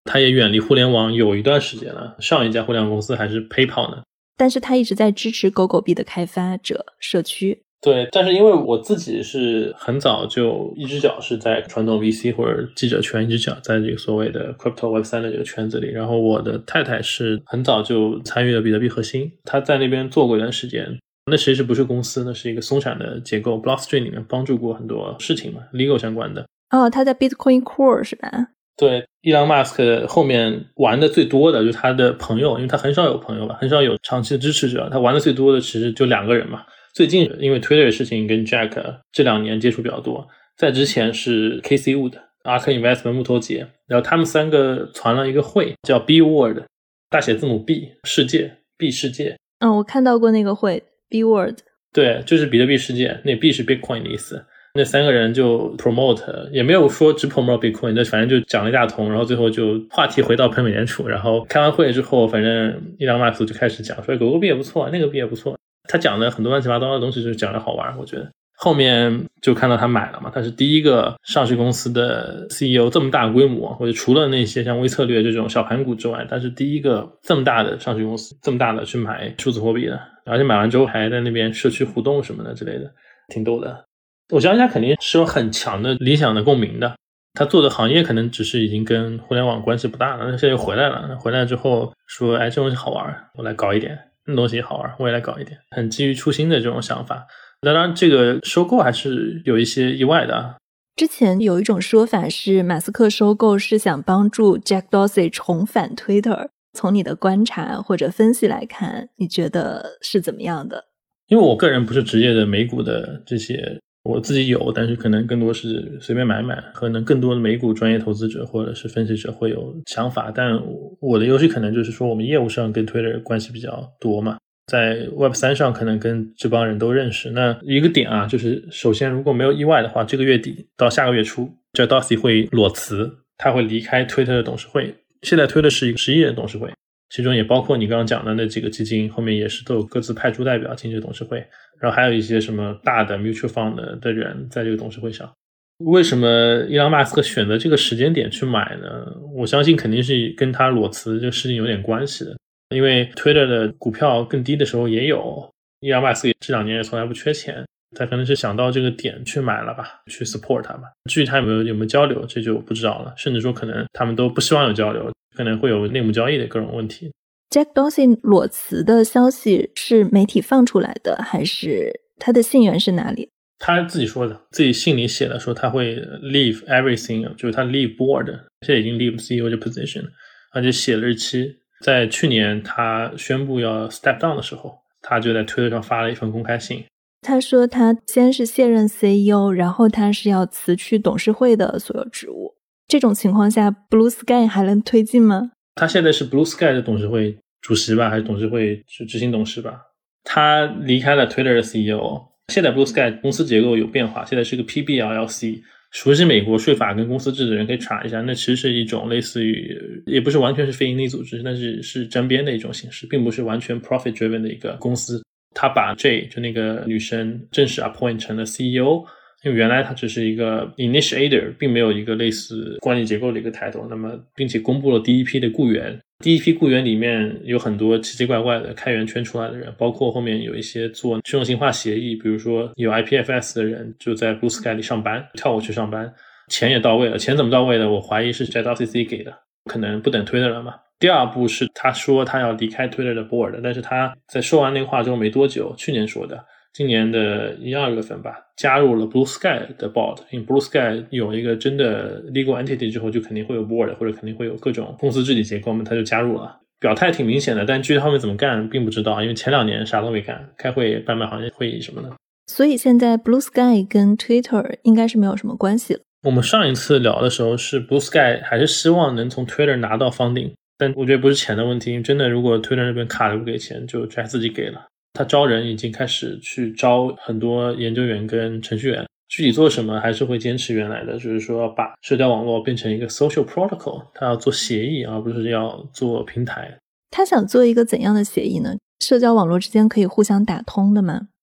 他也远离互联网有一段时间了，上一家互联网公司还是 PayPal 呢。 但是他一直在支持狗狗币的开发者社区。 对，但是因为我自己是很早就一只脚是在传统 V C 或者记者圈，一只脚在这个所谓的 Crypto Web 三 的这个圈子里，然后我的太太是很早就参与了比特币核心，她在那边做过一段时间。那其实不是公司，那是一个松散的结构， Blockstream 里面帮助过很多事情嘛 legal 相关的。 哦，他在 Bitcoin Core 是吧？ 对，伊朗马斯克后面玩的最多的就是他的朋友，因为他很少有朋友吧，很少有长期的支持者，他玩的最多的其实就两个人嘛。最近因为 Twitter 的事情跟 Jack 这两年接触比较多，在之前是 Casey Wood、Ark Investment 木头姐，然后他们三个传了一个会叫 B World， 大写字母 B 世界 B 世界。 嗯，我看到过那个会 B World。 对，就是比特币世界，那 B 是 Bitcoin 的意思。那三个人就 promote， 也没有说只 promote Bitcoin， 那反正就讲了一大通，然后最后就话题回到喷美联储，然后开完会之后，反正伊朗马斯克就开始讲说狗狗币也不错，那个币也不错，他讲的很多乱七八糟的东西就是讲的好玩，我觉得。后面就看到他买了嘛，他是第一个上市公司的 C E O， 这么大规模，或者除了那些像微策略这种小盘股之外，他是第一个这么大的上市公司，这么大的去买数字货币的，而且买完之后还在那边社区互动什么的之类的，挺逗的。我相信他肯定是有很强的理想的共鸣的，他做的行业可能只是已经跟互联网关系不大了，现在又回来了，回来之后说哎，这东西好玩，我来搞一点，那东西好玩，我也来搞一点，很基于初心的这种想法。当然这个收购还是有一些意外的。 之前有一种说法是马斯克收购是想帮助 Jack Dorsey 重返 Twitter， 从你的观察或者分析来看，你觉得是怎么样的？ 因为我个人不是职业的美股的这些，我自己有，但是可能更多是随便买买，可能更多的美股专业投资者或者是分析者会有想法，但我的优势可能就是说我们业务上跟 Twitter 关系比较多嘛，在 Web 三 上可能跟这帮人都认识。那一个点啊，就是首先如果没有意外的话，这个月底到下个月初 Jack Dorsey 会裸辞，他会离开 Twitter 的董事会。现在 Twitter 是一个十一人董事会，其中也包括你刚刚讲的那几个基金，后面也是都有各自派出代表进这个董事会，然后还有一些什么大的 mutual fund 的人在这个董事会上。为什么伊朗马斯克选择这个时间点去买呢？我相信肯定是跟他裸辞这个事情有点关系的，因为 Twitter 的股票更低的时候也有，伊朗马斯克这两年也从来不缺钱，他可能是想到这个点去买了吧，去 support 他吧。至于他有没有有没有交流，这就不知道了，甚至说可能他们都不希望有交流，可能会有内幕交易的各种问题。 Jack Dorsey 裸辞的消息是媒体放出来的，还是他的信源是哪里？ 他自己说的，自己信里写了说他会 leave everything， 就是他 leave board， 现在已经 leave C E O 的 position， 而且写了日期，在去年他宣布要 step down 的时候，他就在 Twitter 上发了一份公开信。 他说他先是卸任 C E O， 然后他是要辞去董事会的所有职务。这种情况下 Blue Sky 还能推进吗？ 他现在是 Blue Sky 的董事会主席吧，还是董事会是执行董事吧？他离开了 Twitter 的 C E O， 现在 Blue Sky 公司结构有变化，现在是个 P B L L C， 熟悉美国税法跟公司制的人可以查一下，那其实是一种类似于，也不是完全是非盈利组织，但是是沾边的一种形式，并不是完全 profit driven 的一个公司。他把 J 就那个女生正式 appoint 成了 C E O， 因为原来他只是一个 initiator， 并没有一个类似管理结构的一个 title， 那么并且公布了第一批的雇员，第一批雇员里面有很多奇奇怪怪的开源圈出来的人，包括后面有一些做去中心化协议，比如说有 I P F S 的人就在 Blue Sky 里上班，跳过去上班，钱也到位了，钱怎么到位的？我怀疑是 Jack Dorsey 自己给的，可能不等 Twitter 了嘛。第二步是他说他要离开 Twitter 的 board， 但是他在说完那个话之后没多久，去年说的，今年的一二月份吧，加入了 Blue Sky 的 board， 因为 Blue Sky 有一个真的 legal entity 之后，就肯定会有 board， 或者肯定会有各种公司治理结构嘛，他就加入了，表态挺明显的，但具体后面怎么干并不知道，因为前两年啥都没干，开会办办行业会议什么的。 所以现在 Blue Sky 跟 Twitter 应该是没有什么关系了。 我们上一次聊的时候是 Blue Sky 还是希望能从 Twitter 拿到 funding， 但我觉得不是钱的问题，真的如果 Twitter 那边卡着不给钱，就 Jack 自己给了。他招人已经开始去招很多研究员跟程序员，具体做什么还是会坚持原来的，就是说要把社交网络变成一个 social protocol， 他要做协议而不是要做平台。 他想做一个怎样的协议呢？社交网络之间可以互相打通的吗？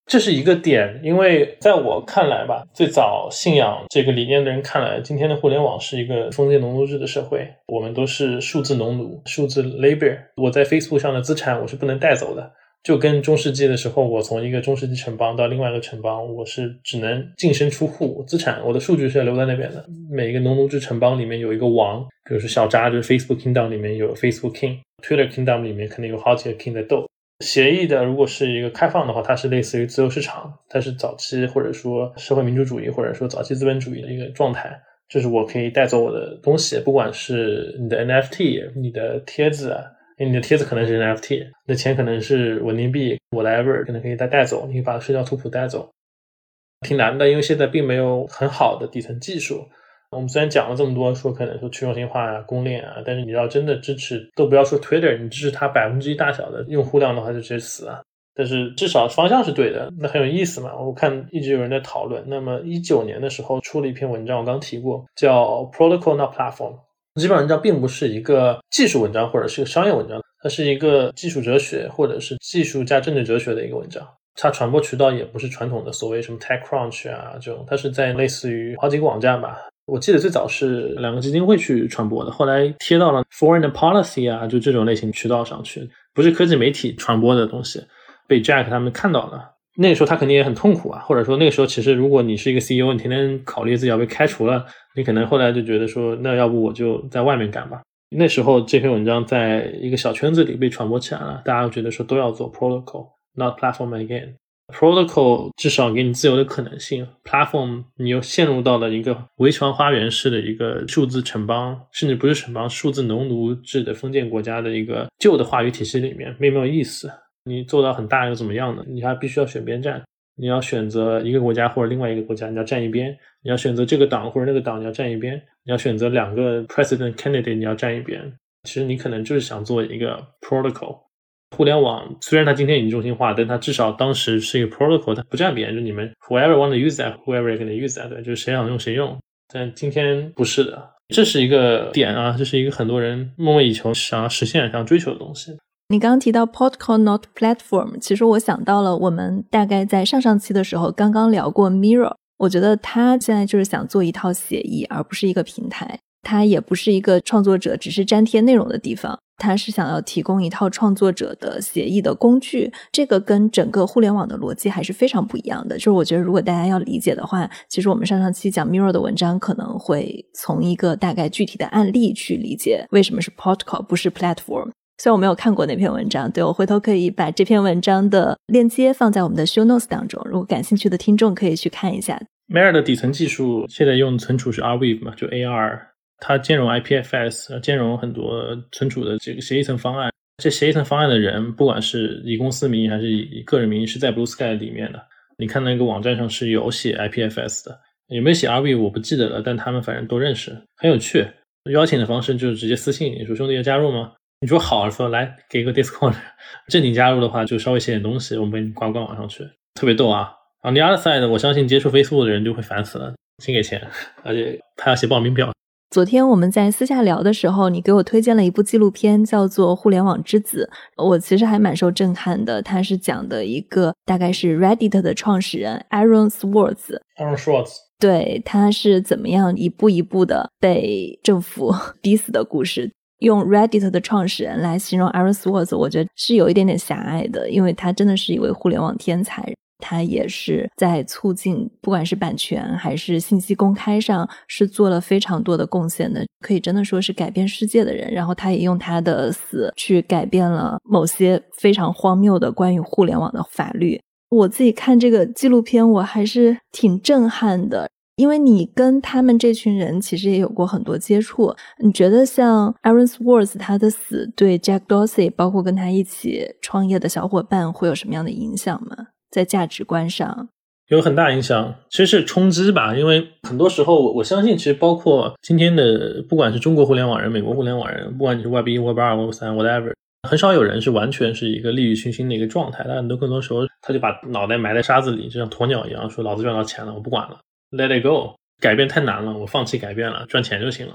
这是一个点，因为在我看来吧，最早信仰这个理念的人看来，今天的互联网是一个封建农奴制的社会，我们都是数字农奴，数字 labor， 我在 Facebook 上的资产我是不能带走的，就跟中世纪的时候，我从一个中世纪城邦到另外一个城邦，我是只能净身出户，资产我的数据是要留在那边的。每一个农奴制城邦里面有一个王，比如说小扎就是 Facebook Kingdom 里面有 Facebook King， Twitter Kingdom 里面可能有好几个 King 在斗。协议的如果是一个开放的话，它是类似于自由市场，它是早期或者说社会民主主义或者说早期资本主义的一个状态，就是我可以带走我的东西，不管是你的 N F T 你的贴子啊，你的贴子可能是 N F T， 你的钱可能是稳定币 whatever， 可能可以带带走，你可以把社交图谱带走。挺难的，因为现在并没有很好的底层技术。我们虽然讲了这么多，说可能说去中心化啊、公链啊，但是你要真的支持，都不要说 Twitter， 你支持它百分之一大小的用户量的话，就直接死啊。但是至少方向是对的，那很有意思嘛。我看一直有人在讨论。那么一九年的时候出了一篇文章，我刚提过，叫 Protocol Not Platform。这篇文章并不是一个技术文章或者是一个商业文章，它是一个技术哲学或者是技术加政治哲学的一个文章。它传播渠道也不是传统的所谓什么 TechCrunch 啊这种，它是在类似于好几个网站吧。我记得最早是两个基金会去传播的，后来贴到了 Foreign Policy 啊，就这种类型渠道上去，不是科技媒体传播的东西，被 Jack 他们看到了。那个时候他肯定也很痛苦啊，或者说那个时候其实如果你是一个 C E O， 你天天考虑自己要被开除了，你可能后来就觉得说那要不我就在外面干吧。那时候这篇文章在一个小圈子里被传播起来了，大家觉得说都要做 Protocol Not Platform Again。Protocol 至少给你自由的可能性， Platform 你又陷入到了一个围墙花园式的一个数字城邦，甚至不是城邦，数字农奴制的封建国家的一个旧的话语体系里面，没有意思。你做到很大又怎么样呢？你还必须要选边站，你要选择一个国家或者另外一个国家，你要站一边，你要选择这个党或者那个党，你要站一边，你要选择两个 president candidate， 你要站一边。其实你可能就是想做一个 protocol。互联网虽然它今天已经中心化，但它至少当时是一个 protocol， 它不站边，就你们 whoever want to use that whoever can use that， 对，就是谁想用谁用。但今天不是的，这是一个点啊，这是一个很多人梦寐以求想要实现想要追求的东西。 你刚刚提到 Protocol Not Platform， 其实我想到了我们大概在上上期的时候刚刚聊过 Mirror， 我觉得他现在就是想做一套协议，而不是一个平台。它也不是一个创作者只是粘贴内容的地方，它是想要提供一套创作者的协议的工具，这个跟整个互联网的逻辑还是非常不一样的。就是我觉得如果大家要理解的话，其实我们上上期讲 Mirror 的文章可能会从一个大概具体的案例去理解为什么是 Protocol 不是 Platform。虽然我没有看过那篇文章，对，我回头可以把这篇文章的链接放在我们的 show notes 当中，如果感兴趣的听众可以去看一下。 Mirror 的底层技术现在用存储是 Arweave 嘛，就 A R，它兼容 I P F S， 兼容很多存储的这个协议层方案。这协议层方案的人，不管是以公司名义还是以个人名义，是在 Blue Sky 里面的。你看那个网站上是有写 I P F S 的，有没有写 Arweave 我不记得了，但他们反正都认识，很有趣。邀请的方式就是直接私信，你说兄弟要加入吗？你说好，说来给个 Discord。正经加入的话就稍微写点东西，我们给你挂官网上去，特别逗啊。On the other side， 我相信接触 Facebook 的人就会烦死了，先给钱，而且还要写报名表。 昨天我们在私下聊的时候，你给我推荐了一部纪录片叫做《互联网之子》，我其实还蛮受震撼的。它是讲的一个大概是 Reddit 的创始人 Aaron Swartz Aaron Swartz 对，他是怎么样一步一步的被政府逼死的故事。用 Reddit 的创始人来形容 Aaron Swartz， 我觉得是有一点点狭隘的，因为他真的是一位互联网天才。他也是在促进不管是版权还是信息公开上是做了非常多的贡献的，可以真的说是改变世界的人。然后他也用他的死去改变了某些非常荒谬的关于互联网的法律。我自己看这个纪录片我还是挺震撼的，因为你跟他们这群人其实也有过很多接触。你觉得像 Aaron Swartz 他的死对 Jack Dorsey 包括跟他一起创业的小伙伴会有什么样的影响吗？在价值观上有很大影响，其实是冲击吧。因为很多时候我相信其实包括今天的不管是中国互联网人美国互联网人，不管你是 Web 一 Web 二 Web 三 whatever， 很少有人是完全是一个利欲熏心的一个状态。但很多更多时候他就把脑袋埋在沙子里，就像鸵鸟一样，说老子赚到钱了我不管了， Let it go， 改变太难了，我放弃改变了，赚钱就行了。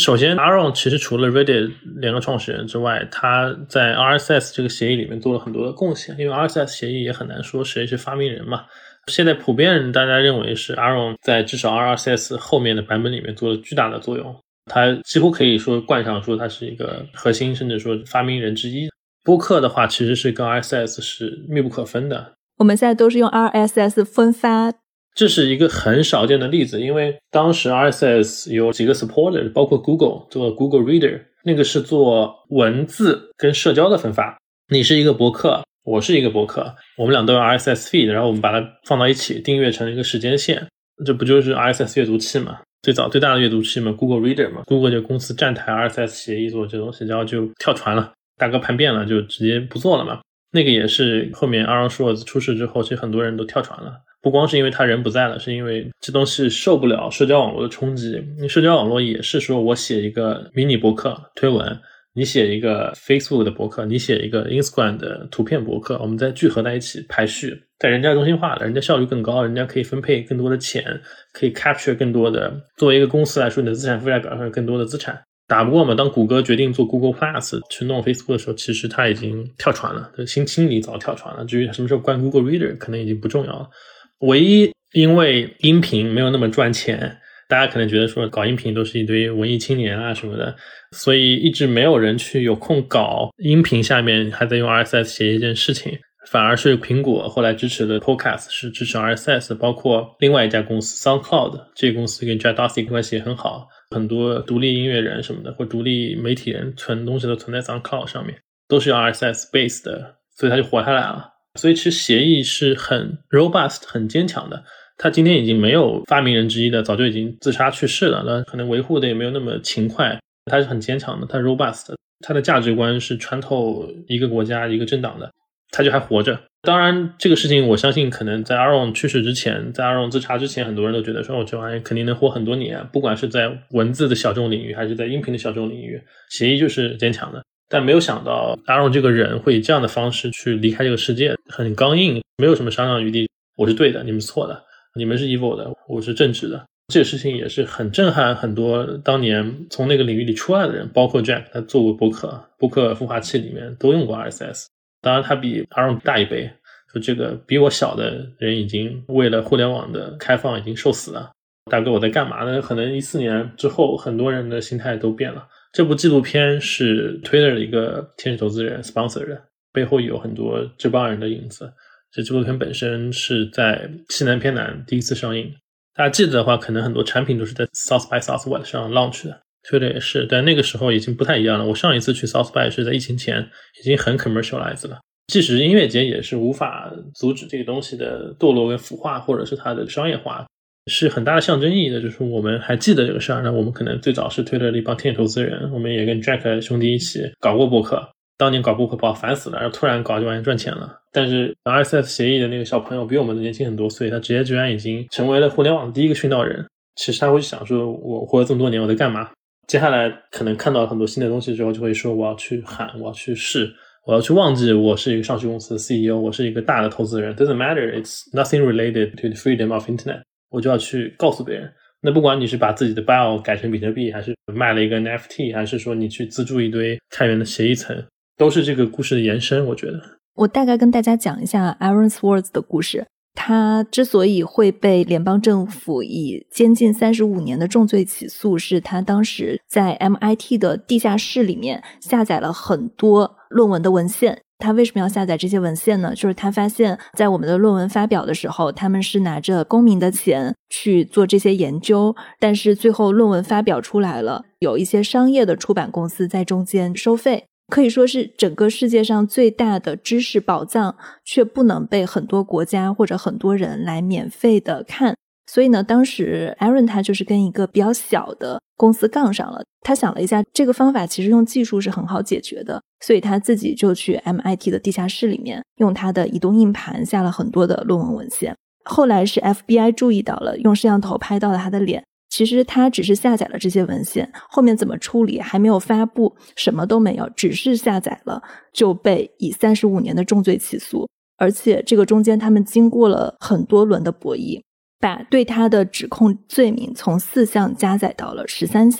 首先 Aaron 其实除了 Reddit 两个创始人之外，他在 R S S 这个协议里面做了很多的贡献，因为 R S S 协议也很难说谁是发明人嘛。现在普遍大家认为是 Aaron 在至少 R S S 后面的版本里面做了巨大的作用，他几乎可以说冠上说他是一个核心甚至说发明人之一。播客的话其实是跟 R S S 是密不可分的， 我们现在都是用 R S S 分发， 这是一个很少见的例子，因为当时 R S S 有几个 supporter， 包括 Google 做 Google Reader， 那个是做文字跟社交的分发。你是一个博客，我是一个博客，我们俩都有 R S S feed， 然后我们把它放到一起订阅成一个时间线，这不就是 R S S 阅读器吗？最早最大的阅读器嘛 Google Reader 嘛 Google 这个公司站台 R S S 协议做这东西，然后就跳船了，大哥叛变了，就直接不做了嘛。那个也是后面 Aaron Swartz 出事之后，其实很多人都跳船了，不光是因为他人不在了，是因为这东西受不了社交网络的冲击。社交网络也是说我写一个迷你博客推文，你写一个 Facebook 的博客，你写一个 Instagram 的图片博客，我们再聚合在一起排序，在人家中心化了，人家效率更高，人家可以分配更多的钱，可以 capture 更多的，作为一个公司来说，你的资产负债表上有更多的资产。打不过嘛，当谷歌决定做 Google Plus 去弄 Facebook 的时候，其实他已经跳船了，心心里早跳船了，至于什么时候关 Google Reader 可能已经不重要了。唯一因为音频没有那么赚钱，大家可能觉得说搞音频都是一堆文艺青年啊什么的，所以一直没有人去有空搞音频下面还在用 R S S 写一件事情，反而是苹果后来支持的 Podcast 是支持 R S S， 包括另外一家公司 SoundCloud， 这个公司跟 Jack Dorsey 关系也很好，很多独立音乐人什么的或独立媒体人存东西都存在 SoundCloud 上面，都是用 R S S base 的，所以他就活下来了。所以其实协议是很 robust 很坚强的，他今天已经没有发明人之一的，早就已经自杀去世了，那可能维护的也没有那么勤快，他是很坚强的，他 robust， 他的价值观是穿透一个国家一个政党的，他就还活着。当然这个事情我相信可能在 Aaron 去世之前，在 Aaron 自杀之前，很多人都觉得说哦，这玩意肯定能活很多年，不管是在文字的小众领域还是在音频的小众领域，协议就是坚强的。但没有想到 Aaron 这个人会以这样的方式去离开这个世界，很刚硬，没有什么商量余地，我是对的，你们错的，你们是 evil 的，我是正直的。这个事情也是很震撼很多当年从那个领域里出来的人，包括 Jack， 他做过播客，播客孵化器里面都用过 R S S， 当然他比 Aaron 大一倍，就这个比我小的人已经为了互联网的开放已经受死了。大哥我在干嘛呢？可能一四年之后很多人的心态都变了。这部纪录片是 Twitter 的一个天使投资人 sponsor 的，背后有很多这帮人的影子。这纪录片本身是在西南偏南第一次上映，大家记得的话可能很多产品都是在 South by Southwest 上 launch 的， Twitter 也是，但那个时候已经不太一样了。我上一次去 South by 是在疫情前，已经很 commercialized 了，即使音乐节也是无法阻止这个东西的堕落跟腐化，或者是它的商业化，是很大的象征意义的。就是我们还记得这个事儿呢，我们可能最早是推了一帮天使投资人，我们也跟 Jack 兄弟一起搞过播客，当年搞播客把烦死了，然后突然搞就完全赚钱了。但是 R S S 协议的那个小朋友比我们的年轻很多岁，他直接居然已经成为了互联网的第一个殉道人。其实他会想说我活了这么多年我在干嘛，接下来可能看到很多新的东西之后就会说我要去喊，我要去试，我要去忘记我是一个上市公司的 C E O， 我是一个大的投资人， doesn't matter, it's nothing related to the freedom of internet， 我就要去告诉别人。那不管你是把自己的 bio 改成比特币，还是卖了一个 N F T， 还是说你去资助一堆开源的协议层，都是这个故事的延伸。我觉得我大概跟大家讲一下 Aaron Swartz 的故事。他之所以会被联邦政府以监禁三十五年的重罪起诉，是他当时在 M I T 的地下室里面下载了很多论文的文献。他为什么要下载这些文献呢？就是他发现在我们的论文发表的时候，他们是拿着公民的钱去做这些研究，但是最后论文发表出来了，有一些商业的出版公司在中间收费，可以说是整个世界上最大的知识宝藏，却不能被很多国家或者很多人来免费的看。所以呢，当时 Aaron 他就是跟一个比较小的公司杠上了，他想了一下，这个方法其实用技术是很好解决的，所以他自己就去 M I T 的地下室里面用他的移动硬盘下了很多的论文文献。后来是 F B I 注意到了，用摄像头拍到了他的脸，其实他只是下载了这些文献，后面怎么处理还没有发布，什么都没有，只是下载了就被以三十五年的重罪起诉。而且这个中间他们经过了很多轮的博弈，把对他的指控罪名从四项加载到了十三项。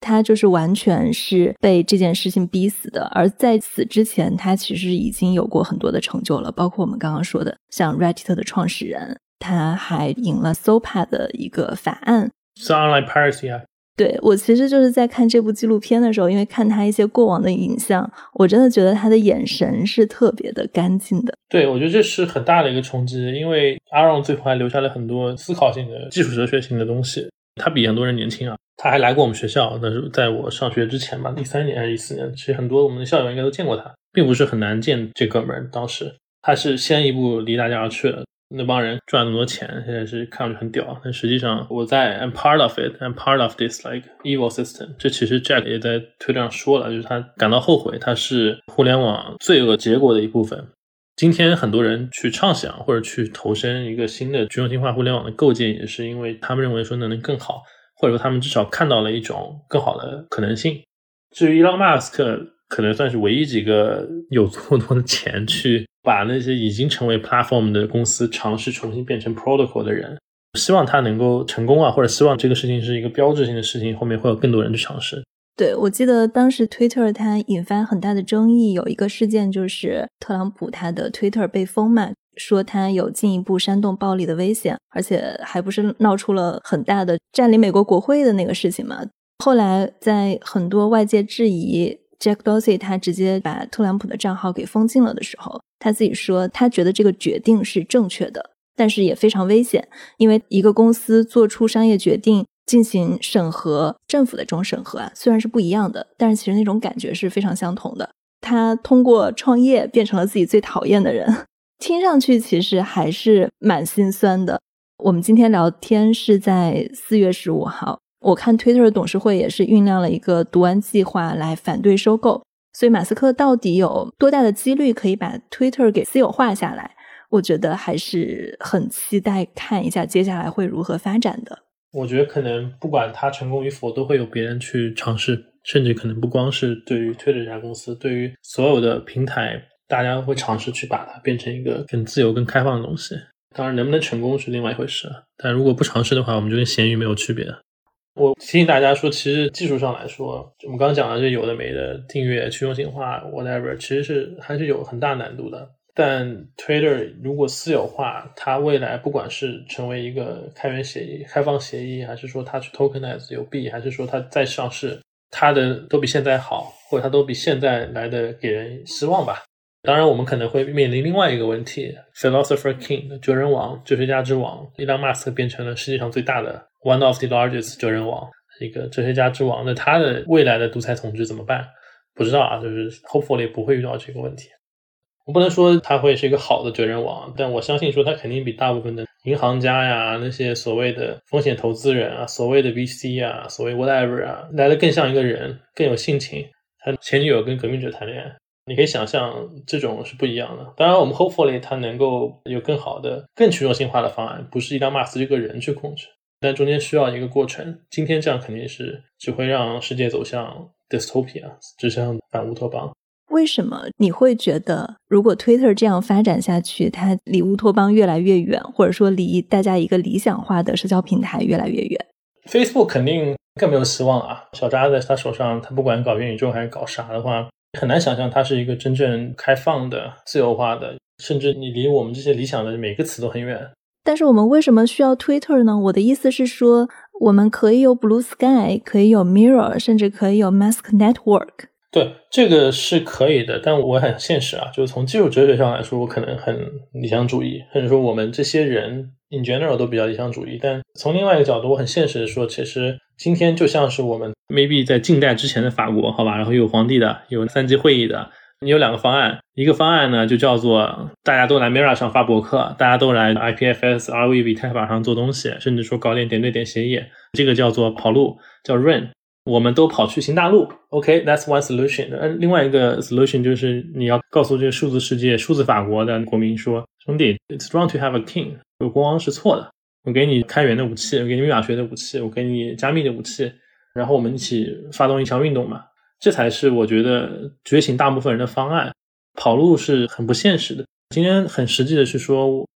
他就是完全是被这件事情逼死的，而在此之前他其实已经有过很多的成就了，包括我们刚刚说的像 Reddit 的创始人，他还赢了 S O P A 的一个法案， 是 online piracy 啊。 对，我其实就是在看这部纪录片的时候，因为看他一些过往的影像，我真的觉得他的眼神是特别的干净的。 对，我觉得这是很大的一个冲击，因为 Aaron 最后还留下了很多思考性的技术哲学性的东西。他比很多人年轻啊，他还来过我们学校，但是在我上学之前吧，一三年还是一四年，其实很多我们的校友应该都见过他，并不是很难见这哥们儿。当时他是先一步离大家而去了，那帮人赚那么多钱，现在是看上去很屌，但实际上我在 I'm part of it, I'm part of this like evil system。 这其实 Jack 也在推特上说了，就是他感到后悔，他是互联网罪恶结果的一部分。今天很多人去畅想或者去投身一个新的去中心化互联网的构建，也是因为他们认为说那能更好，或者说他们至少看到了一种更好的可能性。至于 Elon Musk 可能算是唯一几个有这么多的钱去把那些已经成为 platform 的公司尝试重新变成 protocol 的人，希望他能够成功啊，或者希望这个事情是一个标志性的事情，后面会有更多人去尝试。 对，我记得当时 Twitter 它引发很大的争议，有一个事件就是特朗普他的 Twitter 被封嘛，说他有进一步煽动暴力的危险，而且还不是闹出了很大的占领美国国会的那个事情嘛。后来在很多外界质疑 Jack Dorsey 他直接把特朗普的账号给封禁了的时候，他自己说他觉得这个决定是正确的，但是也非常危险，因为一个公司做出商业决定进行审核，政府的这种审核啊，虽然是不一样的，但是其实那种感觉是非常相同的。他通过创业变成了自己最讨厌的人，听上去其实还是蛮心酸的。我们今天聊天是在四月十五号，我看 Twitter 董事会也是酝酿了一个毒丸计划来反对收购，所以马斯克到底有多大的几率可以把 Twitter 给私有化下来，我觉得还是很期待看一下接下来会如何发展的。 我觉得可能不管他成功与否，都会有别人去尝试，甚至可能不光是对于 Twitter 这家公司，对于所有的平台，大家会尝试去把它变成一个更自由更开放的东西。当然能不能成功是另外一回事，但如果不尝试的话，我们就跟咸鱼没有区别。我提醒大家说，其实技术上来说，我们刚刚讲的这有的没的订阅去中心化 whatever， 其实是还是有很大难度的。但 Twitter 如果私有化，它未来不管是成为一个开源协议、开放协议，还是说它去 tokenize 有币，还是说它再上市，它的都比现在好，或者它都比现在来的给人希望吧。当然我们可能会面临另外一个问题， Philosopher King 哲人王、哲学家之王， Elon Musk 变成了世界上最大的 one of the largest 哲人王，一个哲学家之王，那他的未来的独裁统治怎么办？不知道啊，就是 hopefully 不会遇到这个问题。我不能说他会是一个好的哲人王，但我相信说他肯定比大部分的银行家呀，那些所谓的风险投资人啊，所谓的 V C 啊，所谓 whatever 啊，来的更像一个人，更有性情。他前女友跟革命者谈恋爱，你可以想象这种是不一样的。当然我们 hopefully 他能够有更好的更去中心化的方案，不是伊朗马斯这个人去控制，但中间需要一个过程。今天这样肯定是只会让世界走向 dystopia， 指向反乌托邦。 为什么你会觉得如果 Twitter 这样发展下去，它离乌托邦越来越远，或者说离大家一个理想化的社交平台越来越远？ Facebook 肯定更没有希望啊，小扎在他手上，他不管搞元宇宙还是搞啥的话，很难想象它是一个真正开放的自由化的，甚至你离我们这些理想的每个词都很远。 但是我们为什么需要 Twitter 呢？我的意思是说，我们可以有 Blue Sky， 可以有 Mirror， 甚至可以有 Mask Network。 对，这个是可以的，但我很现实啊，就是从技术哲学上来说，我可能很理想主义，或者说我们这些人 in general 都比较理想主义。但从另外一个角度，我很现实的说，其实今天就像是我们 maybe 在近代之前的法国，好吧，然后有皇帝的，有三级会议的，你有两个方案，一个方案呢就叫做大家都来 Mirror 上发博客，大家都来 I P F S R V B 太法上做东西，甚至说搞点点对点协议，这个叫做跑路，叫 run。我们都跑去新大陆 OK that's one solution。 另外一个 solution 就是你要告诉这个数字世界数字法国的国民说，兄弟 it's wrong to have a king， 有国王是错的，我给你开源的武器，我给你密码学的武器，我给你加密的武器，然后我们一起发动一场运动嘛，这才是我觉得觉醒大部分人的方案。跑路是很不现实的。今天很实际的是说，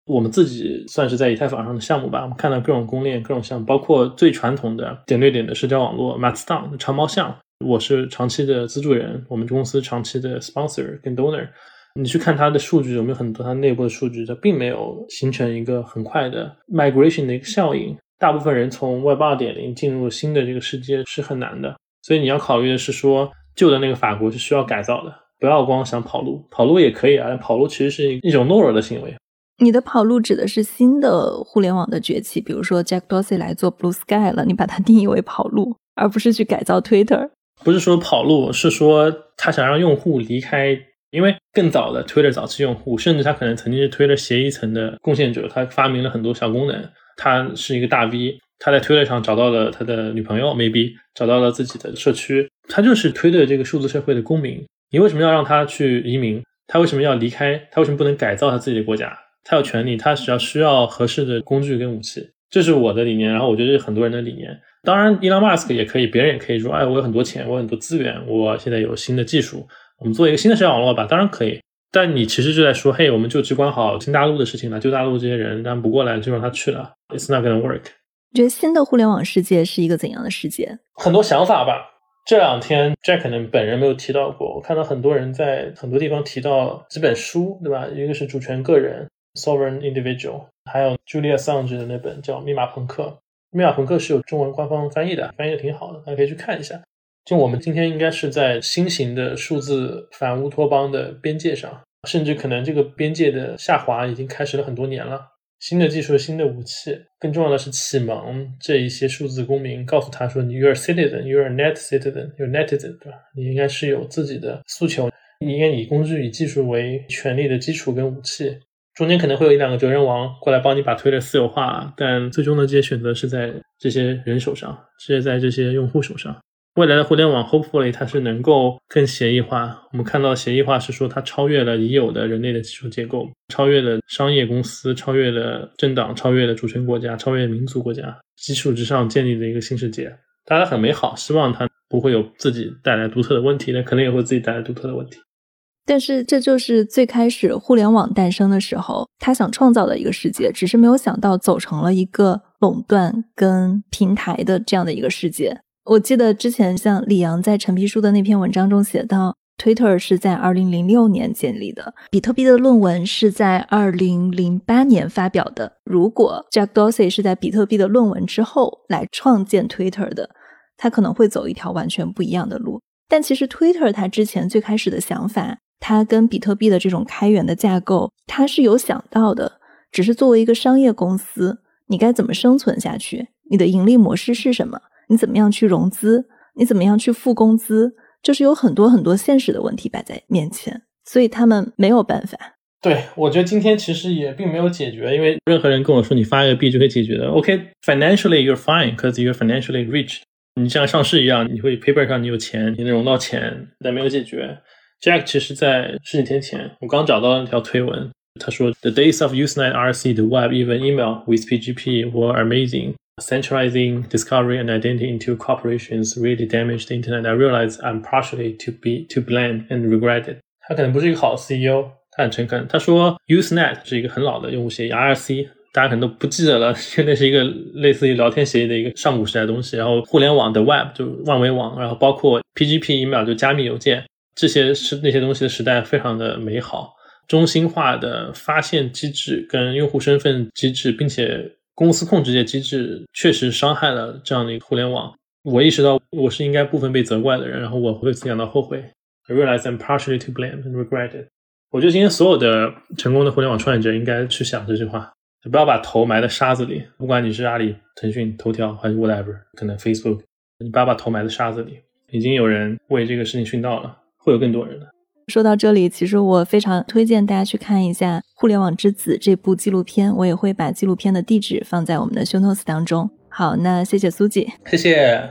我们自己算是在以太坊上的项目吧，我们看到各种公链各种项目，包括最传统的点对点的社交网络 Mastodon 长毛象，我是长期的资助人，我们公司长期的 sponsor 跟 donor， 你去看它的数据，有没有很多它内部的数据，它并没有形成一个很快的 migration 的一个效应，大部分人从 Web 二点零 进入新的这个世界是很难的，所以你要考虑的是说旧的那个法国是需要改造的，不要光想跑路，跑路也可以啊，但跑路其实是一种懦弱的行为。 你的跑路指的是新的互联网的崛起，比如说 Jack Dorsey 来做 Blue Sky 了，你把它定义为跑路，而不是去改造 Twitter。 不是说跑路，是说他想让用户离开，因为更早的 Twitter 早期用户，甚至他可能曾经是 Twitter 协议层的贡献者，他发明了很多小功能，他是一个大 V， 他在 Twitter 上找到了他的女朋友 maybe 找到了自己的社区，他就是 Twitter 这个数字社会的公民，你为什么要让他去移民？他为什么要离开？他为什么不能改造他自己的国家？他有权利，他只要需要合适的工具跟武器，这是我的理念，然后我觉得这是很多人的理念。当然 Elon Musk 也可以，别人也可以说，哎，我有很多钱，我有很多资源，我现在有新的技术，我们做一个新的社交网络吧，当然可以。但你其实就在说，嘿，我们就只管好新大陆的事情了，旧大陆这些人但不过来就让他去了， It's not gonna work。 你觉得新的互联网世界是一个怎样的世界？ 很多想法吧，这两天 Jack 可能本人没有提到过，我看到很多人在很多地方提到几本书，对吧？一个是主权个人 Sovereign Individual， 还有 Julia Assange 的那本叫密码朋克。密码朋克是有中文官方翻译的，翻译的挺好的，大家可以去看一下。就我们今天应该是在新型的数字反乌托邦的边界上，甚至可能这个边界的下滑已经开始了很多年了。新的技术，新的武器，更重要的是启蒙这一些数字公民，告诉他说，你 you're a citizen, you're a net citizen, you're a netizen， 对吧？你应该是有自己的诉求，你应该以工具以技术为权力的基础跟武器。中间可能会有一两个哲人王过来帮你把 Twitter 私有化，但最终的这些选择是在这些人手上，是在这些用户手上。未来的互联网 hopefully 它是能够更协议化，我们看到协议化是说它超越了已有的人类的技术结构，超越了商业公司，超越了政党，超越了主权国家，超越民族国家，基础之上建立的一个新世界。大家很美好，希望它不会有自己带来独特的问题，但可能也会自己带来独特的问题。 但是这就是最开始互联网诞生的时候他想创造的一个世界，只是没有想到走成了一个垄断跟平台的这样的一个世界。我记得之前像李阳在陈皮书的那篇文章中写到， Twitter 是在二零零六年建立的，比特币的论文是在二零零八年发表的。如果 Jack Dorsey 是在比特币的论文之后来创建 Twitter 的，他可能会走一条完全不一样的路。但其实 Twitter 他之前最开始的想法，它跟比特币的这种开源的架构它是有想到的，只是作为一个商业公司，你该怎么生存下去，你的盈利模式是什么，你怎么样去融资，你怎么样去付工资，就是有很多很多现实的问题摆在面前，所以他们没有办法。 对，我觉得今天其实也并没有解决，因为任何人跟我说你发一个币就可以解决的。 OK, financially you're fine because you're financially rich， 你像上市一样，你会 paper 上你有钱，你能融到钱，但没有解决。Jack 其实在十几天前，我刚找到那条推文，他说 The days of Usenet R C, the web, even email with P G P were amazing. Centralizing discovery and identity into corporations really damaged the internet. I realize I'm partially to be to blame and regret it. 他可能不是一个好的 C E O， 他很诚恳。他说 Usenet 是一个很老的用户协议 R C， 大家可能都不记得了，因为那是一个类似于聊天协议的一个上古时代的东西。然后互联网的 web 就万维网，然后包括 P G P email 就加密邮件，这些是那些东西的时代非常的美好，中心化的发现机制跟用户身份机制，并且公司控制这些机制确实伤害了这样的一个互联网。我意识到我是应该部分被责怪的人，然后我会自己感到后悔。I realize I'm partially to blame and regret it。 我觉得今天所有的成功的互联网创业者应该去想这句话，不要把头埋在沙子里，不管你是阿里、腾讯、头条还是 whatever， 可能 Facebook， 你不要把头埋在沙子里。已经有人为这个事情殉道了，会有更多人的。 说到这里，其实我非常推荐大家去看一下《互联网之子》这部纪录片，我也会把纪录片的地址放在我们的 show notes 当中。好，那谢谢苏姐。 谢谢。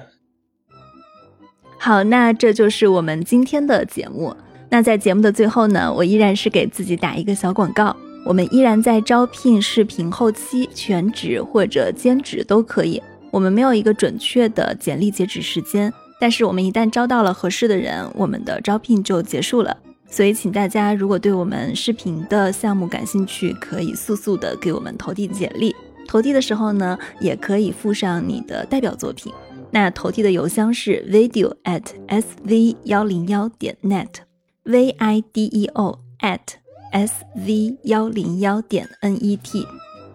好，那这就是我们今天的节目。那在节目的最后呢，我依然是给自己打一个小广告，我们依然在招聘视频后期，全职或者兼职都可以。我们没有一个准确的简历截止时间，但是我们一旦招到了合适的人，我们的招聘就结束了。 所以请大家如果对我们视频的项目感兴趣，可以速速的给我们投递简历。投递的时候呢，也可以附上你的代表作品。那投递的邮箱是 video at s v 一零一 点 net v i d e o at s v 一零一 点 n e t。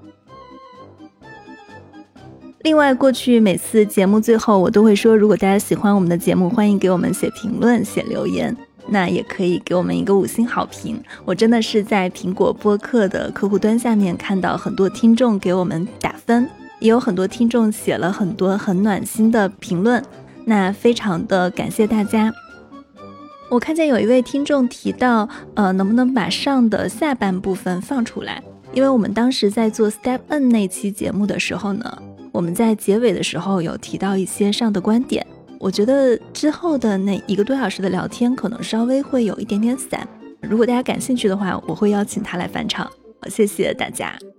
另外，过去每次节目最后我都会说，如果大家喜欢我们的节目，欢迎给我们写评论写留言，那也可以给我们一个五星好评。我真的是在苹果播客的客户端下面看到很多听众给我们打分，也有很多听众写了很多很暖心的评论，那非常的感谢大家。我看见有一位听众提到呃，能不能把上的下半部分放出来，因为我们当时在做 Step N 那期节目的时候呢，我们在结尾的时候有提到一些上的观点，我觉得之后的那一个多小时的聊天可能稍微会有一点点散，如果大家感兴趣的话，我会邀请他来返场。谢谢大家。